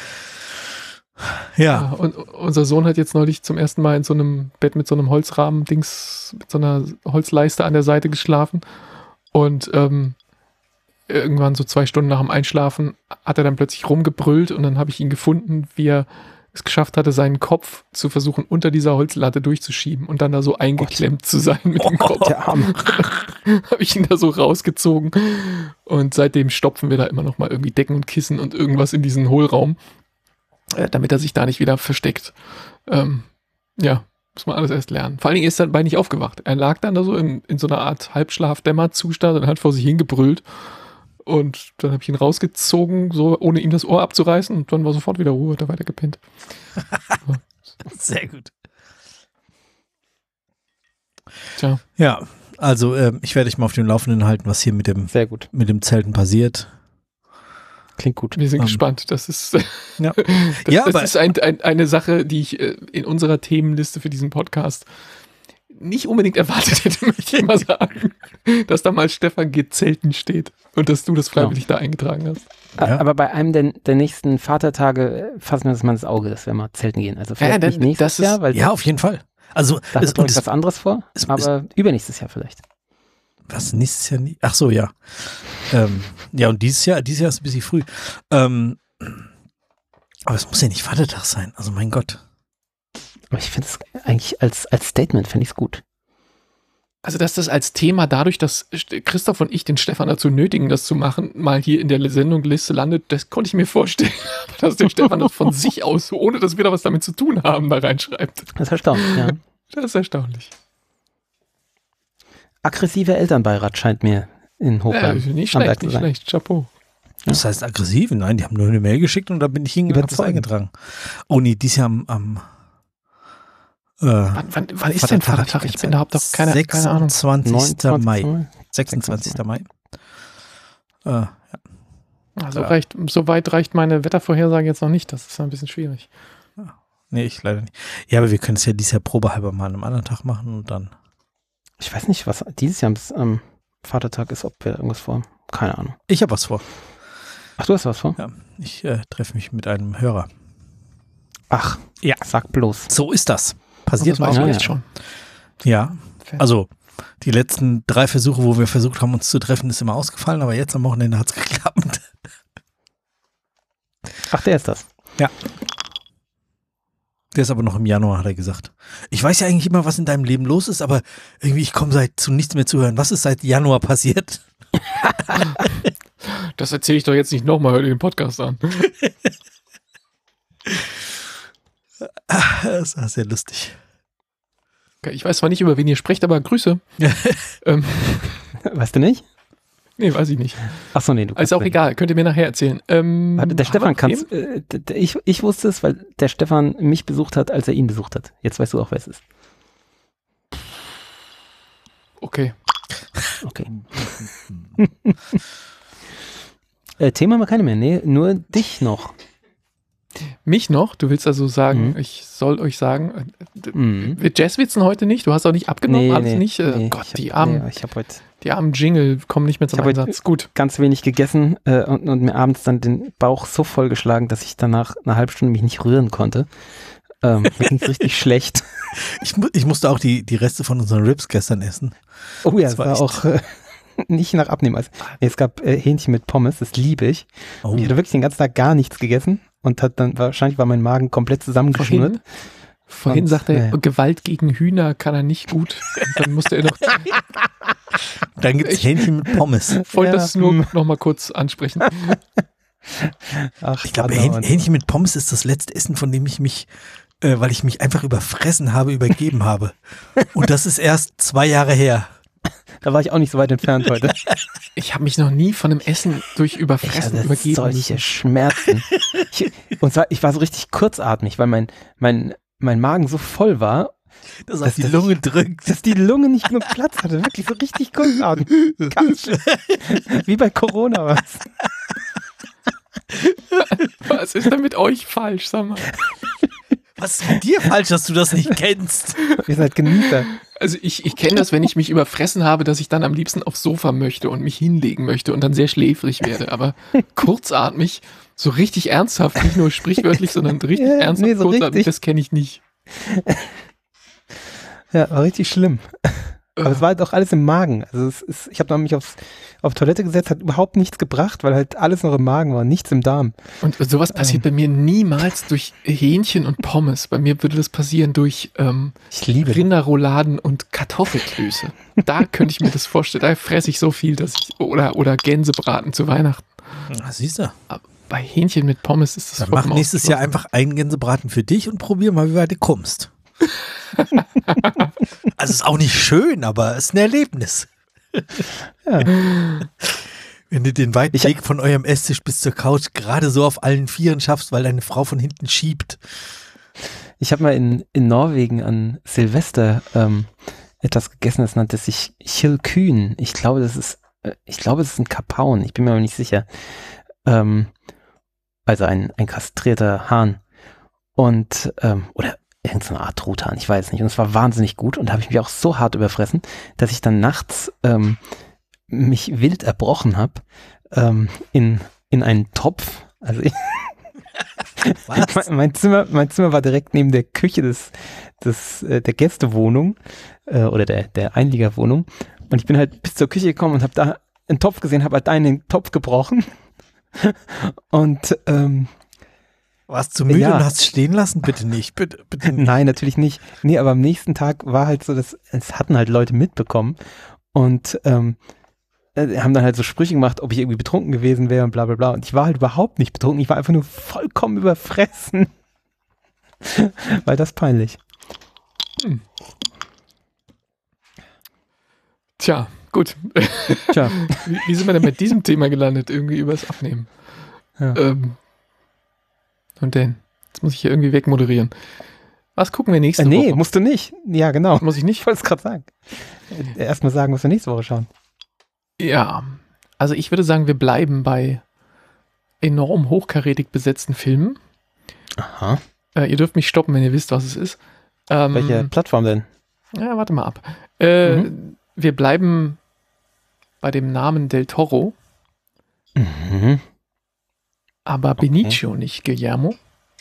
Ja. Ja, und unser Sohn hat jetzt neulich zum ersten Mal in so einem Bett mit so einem Holzrahmen-Dings, mit so einer Holzleiste an der Seite geschlafen. Und ähm, irgendwann so zwei Stunden nach dem Einschlafen hat er dann plötzlich rumgebrüllt und dann habe ich ihn gefunden, wie er es geschafft hatte, seinen Kopf zu versuchen, unter dieser Holzlatte durchzuschieben und dann da so eingeklemmt zu sein mit dem Kopf. Der Arme. Habe ich ihn da so rausgezogen und seitdem stopfen wir da immer noch mal irgendwie Decken und Kissen und irgendwas in diesen Hohlraum, äh, damit er sich da nicht wieder versteckt. Ähm, ja, muss man alles erst lernen. Vor allen Dingen ist er dabei nicht aufgewacht. Er lag dann da so in, in so einer Art Halbschlaf-Dämmerzustand und hat vor sich hingebrüllt. Und dann habe ich ihn rausgezogen, so ohne ihm das Ohr abzureißen und dann war sofort wieder Ruhe, hat er weiter gepennt. Sehr gut. Tja. Ja, also ähm, ich werde dich mal auf dem Laufenden halten, was hier mit dem, Sehr gut. mit dem Zelten passiert. Klingt gut. Wir sind Ähm, gespannt. Das ist, Ja. das, Ja, das aber- ist ein, ein, eine Sache, die ich äh, in unserer Themenliste für diesen Podcast nicht unbedingt erwartet hätte, möchte ich mal sagen, dass da mal Stefan G. Zelten steht und dass du das freiwillig ja. da eingetragen hast. Ja. Aber bei einem der, der nächsten Vatertage fassen wir das mal ins Auge, dass wir mal zelten gehen. Also vielleicht ja, dann, nicht nächstes das ist, Jahr, weil ja, auf jeden Fall. Also da ist was anderes vor, es, aber es, übernächstes Jahr vielleicht. Was, nächstes Jahr nicht? Ach so, ja. ähm, ja, und dieses Jahr, dieses Jahr ist ein bisschen früh. Ähm, aber es muss ja nicht Vatertag sein, also mein Gott. Aber ich finde es eigentlich als, als Statement, finde ich es gut. Also, dass das als Thema dadurch, dass Christoph und ich den Stefan dazu nötigen, das zu machen, mal hier in der Sendungliste landet, das konnte ich mir vorstellen. Dass der Stefan das von sich aus, ohne dass wir da was damit zu tun haben, da reinschreibt. Das ist erstaunlich, ja. Das ist erstaunlich. Aggressiver Elternbeirat scheint mir in Hochheim. Ja, nicht schlecht, nicht schlecht. Chapeau. Das heißt aggressiv? Nein, die haben nur eine Mail geschickt und da bin ich hingegangen und habe das eingetragen. Oh nee, dies Jahr am, am äh, wann, wann, wann ist denn Vatertag? Ich bin überhaupt noch keine, keine Ahnung. sechsundzwanzigster Mai. sechsundzwanzigster Mai. Äh, ja. Also reicht, so weit reicht meine Wettervorhersage jetzt noch nicht. Das ist ein bisschen schwierig. Ja. Nee, ich leider nicht. Ja, aber wir können es ja dieses Jahr probehalber mal an einem anderen Tag machen und dann. Ich weiß nicht, was dieses Jahr am ähm, Vatertag ist, ob wir irgendwas vorhaben. Keine Ahnung. Ich habe was vor. Ach, du hast was vor? Ja, ich äh, treffe mich mit einem Hörer. Ach, ja, sag bloß. So ist das. Passiert das auch jetzt schon. Ja, also die letzten drei Versuche, wo wir versucht haben, uns zu treffen, ist immer ausgefallen, aber jetzt am Wochenende hat es geklappt. Ach, der ist das? Ja. Der ist aber noch im Januar, hat er gesagt. Ich weiß ja eigentlich immer, was in deinem Leben los ist, aber irgendwie, ich komme seit zu nichts mehr zu hören. Was ist seit Januar passiert? Das erzähle ich doch jetzt nicht nochmal, hör dir den Podcast an. Das war sehr lustig. Okay, ich weiß zwar nicht, über wen ihr sprecht, aber Grüße. ähm, weißt du nicht? Nee, weiß ich nicht. Achso, nee, du kannst. Ist auch egal, könnt ihr mir nachher erzählen. Ähm, Warte, der Stefan kann äh, ich, ich wusste es, weil der Stefan mich besucht hat, als er ihn besucht hat. Jetzt weißt du auch, wer es ist. Okay. Okay. äh, Thema haben wir keine mehr, nee, nur dich noch. Mich noch? Du willst also sagen, mhm. ich soll euch sagen, äh, mhm. wir Jazzwitzen heute nicht? Du hast auch nicht abgenommen, nee, alles nee, nicht? Äh, nee, Gott, hab, die armen, nee, ich hab heute, die armen Jingle kommen nicht mehr zum Einsatz. Gut. Ganz wenig gegessen äh, und, und mir abends dann den Bauch so vollgeschlagen, dass ich danach eine halbe Stunde mich nicht rühren konnte. Ähm, mir ging es richtig schlecht. Ich, mu- ich musste auch die, die Reste von unseren Ribs gestern essen. Oh ja, es war, war auch äh, nicht nach Abnehmen. Also, es gab äh, Hähnchen mit Pommes, das liebe ich. Oh. Ich hatte wirklich den ganzen Tag gar nichts gegessen und hat dann wahrscheinlich war mein Magen komplett zusammengeschnürt. Vorhin, vorhin sagte er, nee. Gewalt gegen Hühner kann er nicht gut. Und dann musste er noch. Dann gibt es Hähnchen mit Pommes. Ich wollte ja. das nur noch mal kurz ansprechen. Ach, ich glaube, Hähn, Hähnchen mit Pommes ist das letzte Essen, von dem ich mich, äh, weil ich mich einfach überfressen habe, übergeben habe. Und das ist erst zwei Jahre her. Da war ich auch nicht so weit entfernt heute. Ich habe mich noch nie von einem Essen durch Überfressen ich hatte übergeben. Solche Schmerzen. Ich, und zwar, ich war so richtig kurzatmig, weil mein, mein, mein Magen so voll war, dass auf die Lunge ich, drückt. Dass die Lunge nicht genug Platz hatte. Wirklich so richtig kurzatmig. Ganz schön. Wie bei Corona was. Was ist denn mit euch falsch, sag mal? Was ist mit dir falsch, dass du das nicht kennst? Ihr seid Genießer. Also ich, ich kenne das, wenn ich mich überfressen habe, dass ich dann am liebsten aufs Sofa möchte und mich hinlegen möchte und dann sehr schläfrig werde. Aber kurzatmig, so richtig ernsthaft, nicht nur sprichwörtlich, sondern richtig ja, ernsthaft nee, so kurzatmig, richtig. Das kenne ich nicht. Ja, war richtig schlimm. Aber es war halt auch alles im Magen. Also es ist, ich habe mich aufs, auf Toilette gesetzt, hat überhaupt nichts gebracht, weil halt alles noch im Magen war, nichts im Darm. Und sowas passiert ähm. bei mir niemals durch Hähnchen und Pommes. Bei mir würde das passieren durch ähm, ich liebe Rinderrouladen und Kartoffelklöße. Da könnte ich mir das vorstellen. Da fresse ich so viel, dass ich oder oder Gänsebraten zu Weihnachten. Na, siehst du. Aber bei Hähnchen mit Pommes ist das. Dann mach nächstes Jahr einfach einen Gänsebraten für dich und probier mal, wie weit du kommst. Also ist auch nicht schön, aber es ist ein Erlebnis. Ja. Wenn du den weiten ich Weg von eurem Esstisch bis zur Couch gerade so auf allen Vieren schaffst, weil deine Frau von hinten schiebt. Ich habe mal in, in Norwegen an Silvester ähm, etwas gegessen, das nannte sich Chilkyn. Ich glaube, das ist, äh, ich glaube, das ist ein Kapaun. Ich bin mir aber nicht sicher. Ähm, also ein, ein kastrierter Hahn. Und, ähm, oder irgendeine Art Truthahn, ich weiß nicht. Und es war wahnsinnig gut und da habe ich mich auch so hart überfressen, dass ich dann nachts ähm, mich wild erbrochen habe ähm, in, in einen Topf. Also ich, mein, mein, Zimmer, mein Zimmer war direkt neben der Küche des, des, äh, der Gästewohnung äh, oder der, der Einliegerwohnung. Und ich bin halt bis zur Küche gekommen und habe da einen Topf gesehen, habe halt da in den Topf gebrochen. Und ähm, warst du müde ja. und hast stehen lassen? Bitte nicht, bitte, bitte nicht. Nein, natürlich nicht. Nee, aber am nächsten Tag war halt so, dass es hatten halt Leute mitbekommen und ähm, haben dann halt so Sprüche gemacht, ob ich irgendwie betrunken gewesen wäre und bla bla bla. Und ich war halt überhaupt nicht betrunken. Ich war einfach nur vollkommen überfressen. Weil das peinlich. Hm. Tja, gut. Tja. Wie, wie sind wir denn bei diesem Thema gelandet? Irgendwie übers Abnehmen. Ja. Ähm, und denn, jetzt muss ich hier irgendwie wegmoderieren. Was gucken wir nächste äh, nee, Woche? musst du nicht. Ja, genau. Muss ich nicht? Ich wollte es gerade sagen. Erstmal sagen, was wir nächste Woche schauen. Ja, also ich würde sagen, wir bleiben bei enorm hochkarätig besetzten Filmen. Aha. Äh, ihr dürft mich stoppen, wenn ihr wisst, was es ist. Ähm, Welche Plattform denn? Ja, warte mal ab. Äh, Mhm. Wir bleiben bei dem Namen Del Toro, Mhm. aber Okay. Benicio, nicht Guillermo.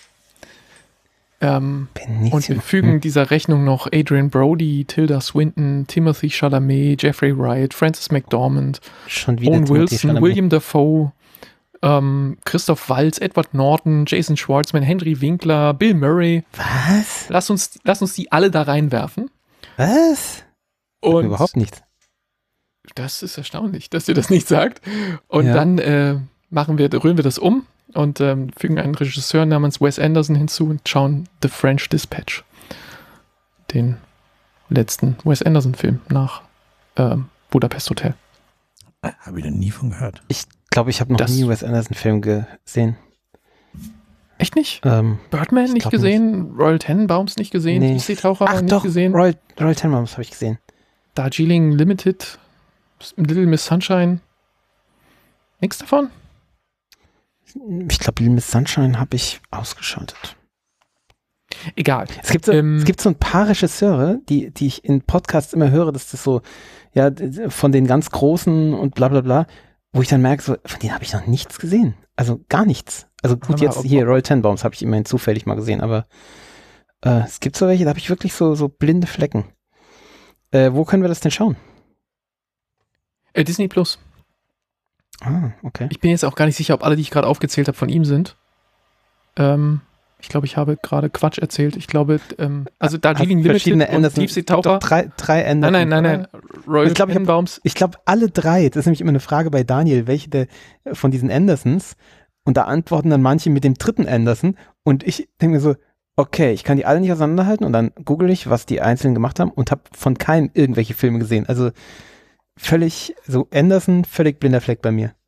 Ähm, Benicio. und wir fügen dieser Rechnung noch Adrian Brody, Tilda Swinton, Timothy Chalamet, Jeffrey Wright, Frances McDormand, Schon wieder Owen Timothy Wilson, Chalamet. William Dafoe, ähm, Christoph Waltz, Edward Norton, Jason Schwartzman, Henry Winkler, Bill Murray. Was? Lass uns, lass uns die alle da reinwerfen. Was? Und Überhaupt nicht. das ist erstaunlich, dass ihr das nicht sagt. Und Ja. dann äh, machen wir, rühren wir das um und ähm, fügen einen Regisseur namens Wes Anderson hinzu und schauen The French Dispatch. Den letzten Wes Anderson-Film nach ähm, Budapest Hotel. Habe ich noch nie von gehört. Ich glaube, ich habe noch Das- nie Wes Anderson-Film gesehen. Echt nicht? Ähm, Birdman Ich nicht glaub gesehen? Royal Tenenbaums nicht gesehen? Nee. Die Seetaucher ach nicht doch, gesehen? Royal, Royal Tenenbaums habe ich gesehen. Darjeeling Limited? Little Miss Sunshine? Nichts davon? Ich glaube, Little Miss Sunshine habe ich ausgeschaltet. Egal. Es gibt so, Ähm, es gibt so ein paar Regisseure, die, die ich in Podcasts immer höre, dass das so, ja, d- von den ganz Großen und bla bla bla, wo ich dann merke, so, von denen habe ich noch nichts gesehen. Also gar nichts. Also gut, Warte mal, jetzt ob- hier Royal Tenenbaums habe ich immerhin zufällig mal gesehen, aber äh, es gibt so welche, da habe ich wirklich so, so blinde Flecken. Äh, wo können wir das denn schauen? Äh, Disney Plus. Ah, okay. Ich bin jetzt auch gar nicht sicher, ob alle, die ich gerade aufgezählt habe, von ihm sind. Ähm, ich glaube, ich habe gerade Quatsch erzählt. Ich glaube, ähm, also Darjeeling Limited Verschiedene und Anderson. Tiefseetaucher. Doch drei, drei Nein, Anderson. nein, nein, nein. Royal Ich glaub, ich hab- Tenenbaums. Ich glaube, alle drei, das ist nämlich immer eine Frage bei Daniel, welche der, von diesen Andersons, und da antworten dann manche mit dem dritten Anderson und ich denke mir so, okay, ich kann die alle nicht auseinanderhalten und dann google ich, was die Einzelnen gemacht haben und habe von keinem irgendwelche Filme gesehen. Also völlig, so Anderson, völlig blinder Fleck bei mir.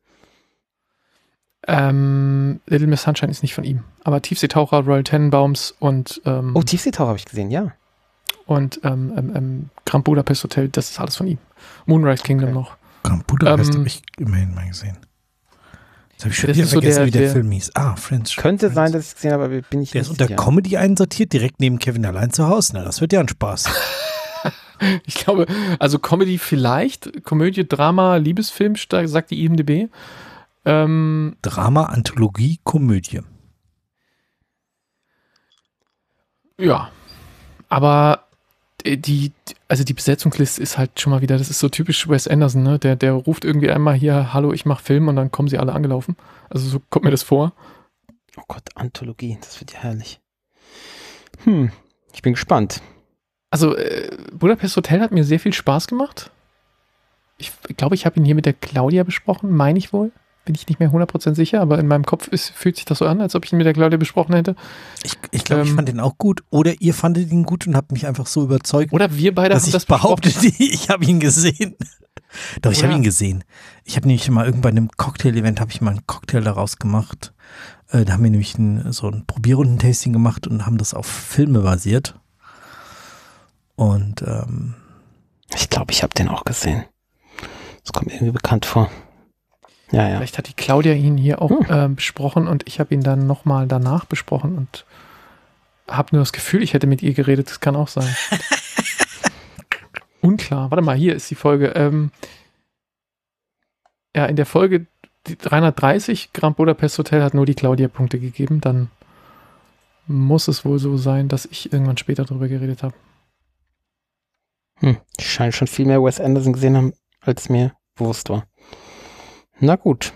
Ähm, Little Miss Sunshine ist nicht von ihm. Aber Tiefseetaucher, Royal Tenenbaums und, ähm, Oh, Tiefseetaucher habe ich gesehen, ja. und ähm, ähm, ähm, Grand Budapest Hotel, das ist alles von ihm. Moonrise Kingdom Okay. noch. Grand Budapest Ähm, habe ich immerhin mal gesehen. Jetzt habe ich schon das wieder ist so vergessen, der- wie der, der- Film hieß. Ah, Friends. Könnte Friends. sein, dass ich es gesehen habe, aber bin ich Der nicht ist unter sicher. Comedy einsortiert, direkt neben Kevin allein zu Hause. Na, das wird ja ein Spaß. Ich glaube, also Comedy vielleicht, Komödie, Drama, Liebesfilm, sta- sagt die I M D B. Ähm, Drama, Anthologie, Komödie. ja, aber die, also die Besetzungsliste ist halt schon mal wieder, das ist so typisch Wes Anderson, ne? Der, der ruft irgendwie einmal hier, hallo, ich mache Film und dann kommen sie alle angelaufen. Also so kommt mir das vor. Oh Gott, Anthologie, das wird ja herrlich. Hm, ich bin gespannt. Also äh, Budapest Hotel hat mir sehr viel Spaß gemacht. Ich glaube, ich habe ihn hier mit der Claudia besprochen, meine ich wohl. Bin ich nicht mehr hundert Prozent sicher, aber in meinem Kopf ist, fühlt sich das so an, als ob ich ihn mit der Claudia besprochen hätte. Ich, ich glaube, ich Ähm, fand den auch gut. Oder ihr fandet ihn gut und habt mich einfach so überzeugt, Oder wir beide dass haben ich das behaupte, besprochen. ich habe ihn gesehen. Doch, ich habe Oder- ihn gesehen. Ich habe nämlich mal irgendwann bei einem Cocktail-Event habe ich mal einen Cocktail daraus gemacht. Äh, da haben wir nämlich ein, so ein Probierrunden-Tasting gemacht und haben das auf Filme basiert. Und ähm, Ich glaube, ich habe den auch gesehen. Das kommt mir irgendwie bekannt vor. Ja, ja. Vielleicht hat die Claudia ihn hier auch Hm. äh, besprochen und ich habe ihn dann nochmal danach besprochen und habe nur das Gefühl, ich hätte mit ihr geredet. Das kann auch sein. Unklar. Warte mal, hier ist die Folge. Ähm, ja, in der Folge die dreihundertdreißig, Grand Budapest Hotel, hat nur die Claudia Punkte gegeben. Dann muss es wohl so sein, dass ich irgendwann später drüber geredet habe. Hm, ich scheine schon viel mehr Wes Anderson gesehen haben, als mir bewusst war. Na gut.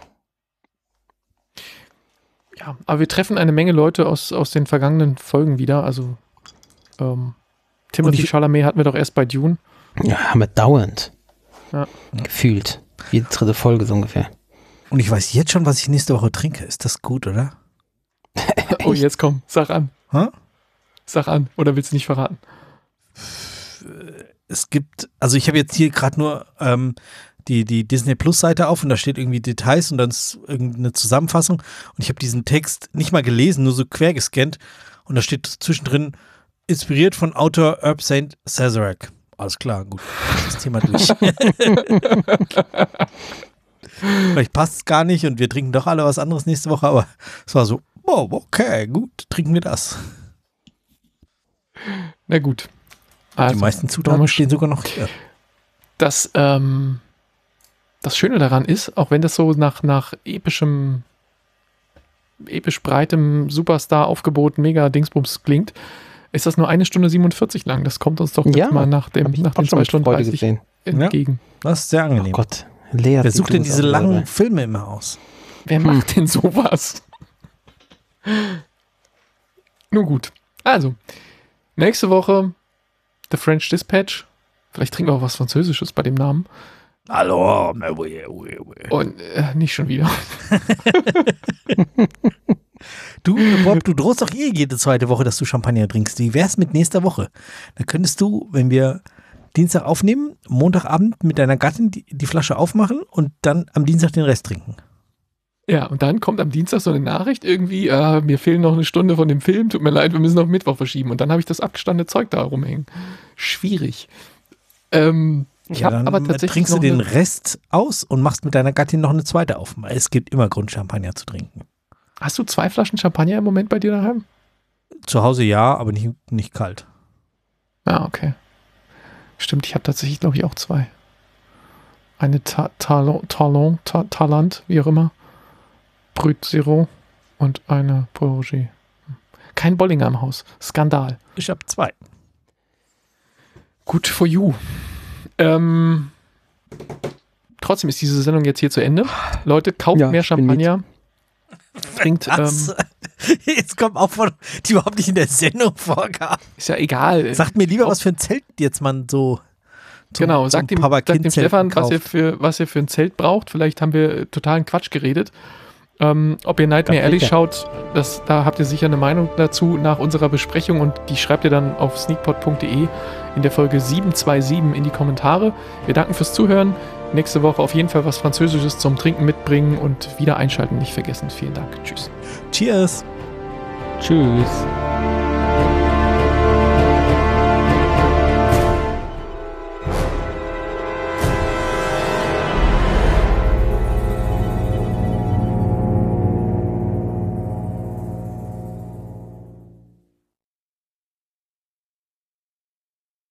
Ja, aber wir treffen eine Menge Leute aus, aus den vergangenen Folgen wieder. Also ähm, Timothée ich- Chalamet hatten wir doch erst bei Dune. Ja, haben wir dauernd. Ja. Gefühlt. Jede dritte Folge so ungefähr. Und ich weiß jetzt schon, was ich nächste Woche trinke. Ist das gut, oder? Oh, jetzt komm, sag an. Hä? Sag an. Oder willst du nicht verraten? Es gibt, also ich habe jetzt hier gerade nur ähm, die, die Disney Plus Seite auf und da steht irgendwie Details und dann ist irgendeine Zusammenfassung und ich habe diesen Text nicht mal gelesen, nur so quer gescannt und da steht zwischendrin inspiriert von Autor Herb Saint Sazerac. Alles klar, gut, das Thema durch. Vielleicht passt es gar nicht und wir trinken doch alle was anderes nächste Woche, aber es war so, oh, okay, gut, trinken wir das. Na gut. Die Also, meisten Zutaten stehen sogar noch hier. Das, ähm, das Schöne daran ist, auch wenn das so nach, nach epischem, episch breitem Superstar-Aufgebot Mega-Dingsbums klingt, ist das nur eine Stunde siebenundvierzig lang. Das kommt uns doch jetzt Ja, mal nach, dem, Hab ich nach auch den schon zwei mit Stunden Freude dreißig gesehen. entgegen. Das ist sehr Oh angenehm. Gott. Lea Wer sucht denn diese langen Filme immer aus? Wer Hm. macht denn sowas? Nun gut. Also, nächste Woche The French Dispatch. Vielleicht trinken wir auch was Französisches bei dem Namen. Hallo, oui, oui, oui. Und äh, nicht schon wieder. Du, Bob, du drohst doch eh jede zweite Woche, dass du Champagner trinkst. Wie wär's mit nächster Woche? Da könntest du, wenn wir Dienstag aufnehmen, Montagabend mit deiner Gattin die, die Flasche aufmachen und dann am Dienstag den Rest trinken. Ja, und dann kommt am Dienstag so eine Nachricht irgendwie, äh, mir fehlen noch eine Stunde von dem Film, tut mir leid, wir müssen auf Mittwoch verschieben. Und dann habe ich das abgestandene Zeug da rumhängen. Schwierig. Ähm, ich Ja, habe dann aber tatsächlich trinkst du noch den eine, Rest aus und machst mit deiner Gattin noch eine zweite auf. Es gibt immer Grund, Champagner zu trinken. Hast du zwei Flaschen Champagner im Moment bei dir daheim? Zu Hause ja, aber nicht, nicht kalt. Ah, okay. Stimmt, ich habe tatsächlich, glaube ich, auch zwei. Eine Ta Talon, Talon, Ta Talant, wie auch immer. Brut Zero und eine Paul Roger. Kein Bollinger im Haus. Skandal. Ich hab zwei. Good for you. Ähm, trotzdem ist diese Sendung jetzt hier zu Ende. Leute, kauft Ja, mehr ich bin Champagner. Trinkt, Das, ähm, jetzt kommt auch von, die überhaupt nicht in der Sendung vorkam. ist ja egal. Sagt mir lieber, was für ein Zelt jetzt man so zum, Genau, zum sagt dem, Papa sagt dem Kind Stefan, Zelten was ihr, kauft. für, was ihr für ein Zelt braucht. Vielleicht haben wir totalen Quatsch geredet. Ähm, ob ihr Nightmare Ganz Alley sicher. schaut, das, da habt ihr sicher eine Meinung dazu nach unserer Besprechung und die schreibt ihr dann auf sneakpot punkt de in der Folge siebenhundertsiebenundzwanzig in die Kommentare. Wir danken fürs Zuhören. Nächste Woche auf jeden Fall was Französisches zum Trinken mitbringen und wieder einschalten nicht vergessen. Vielen Dank. Tschüss. Cheers. Tschüss.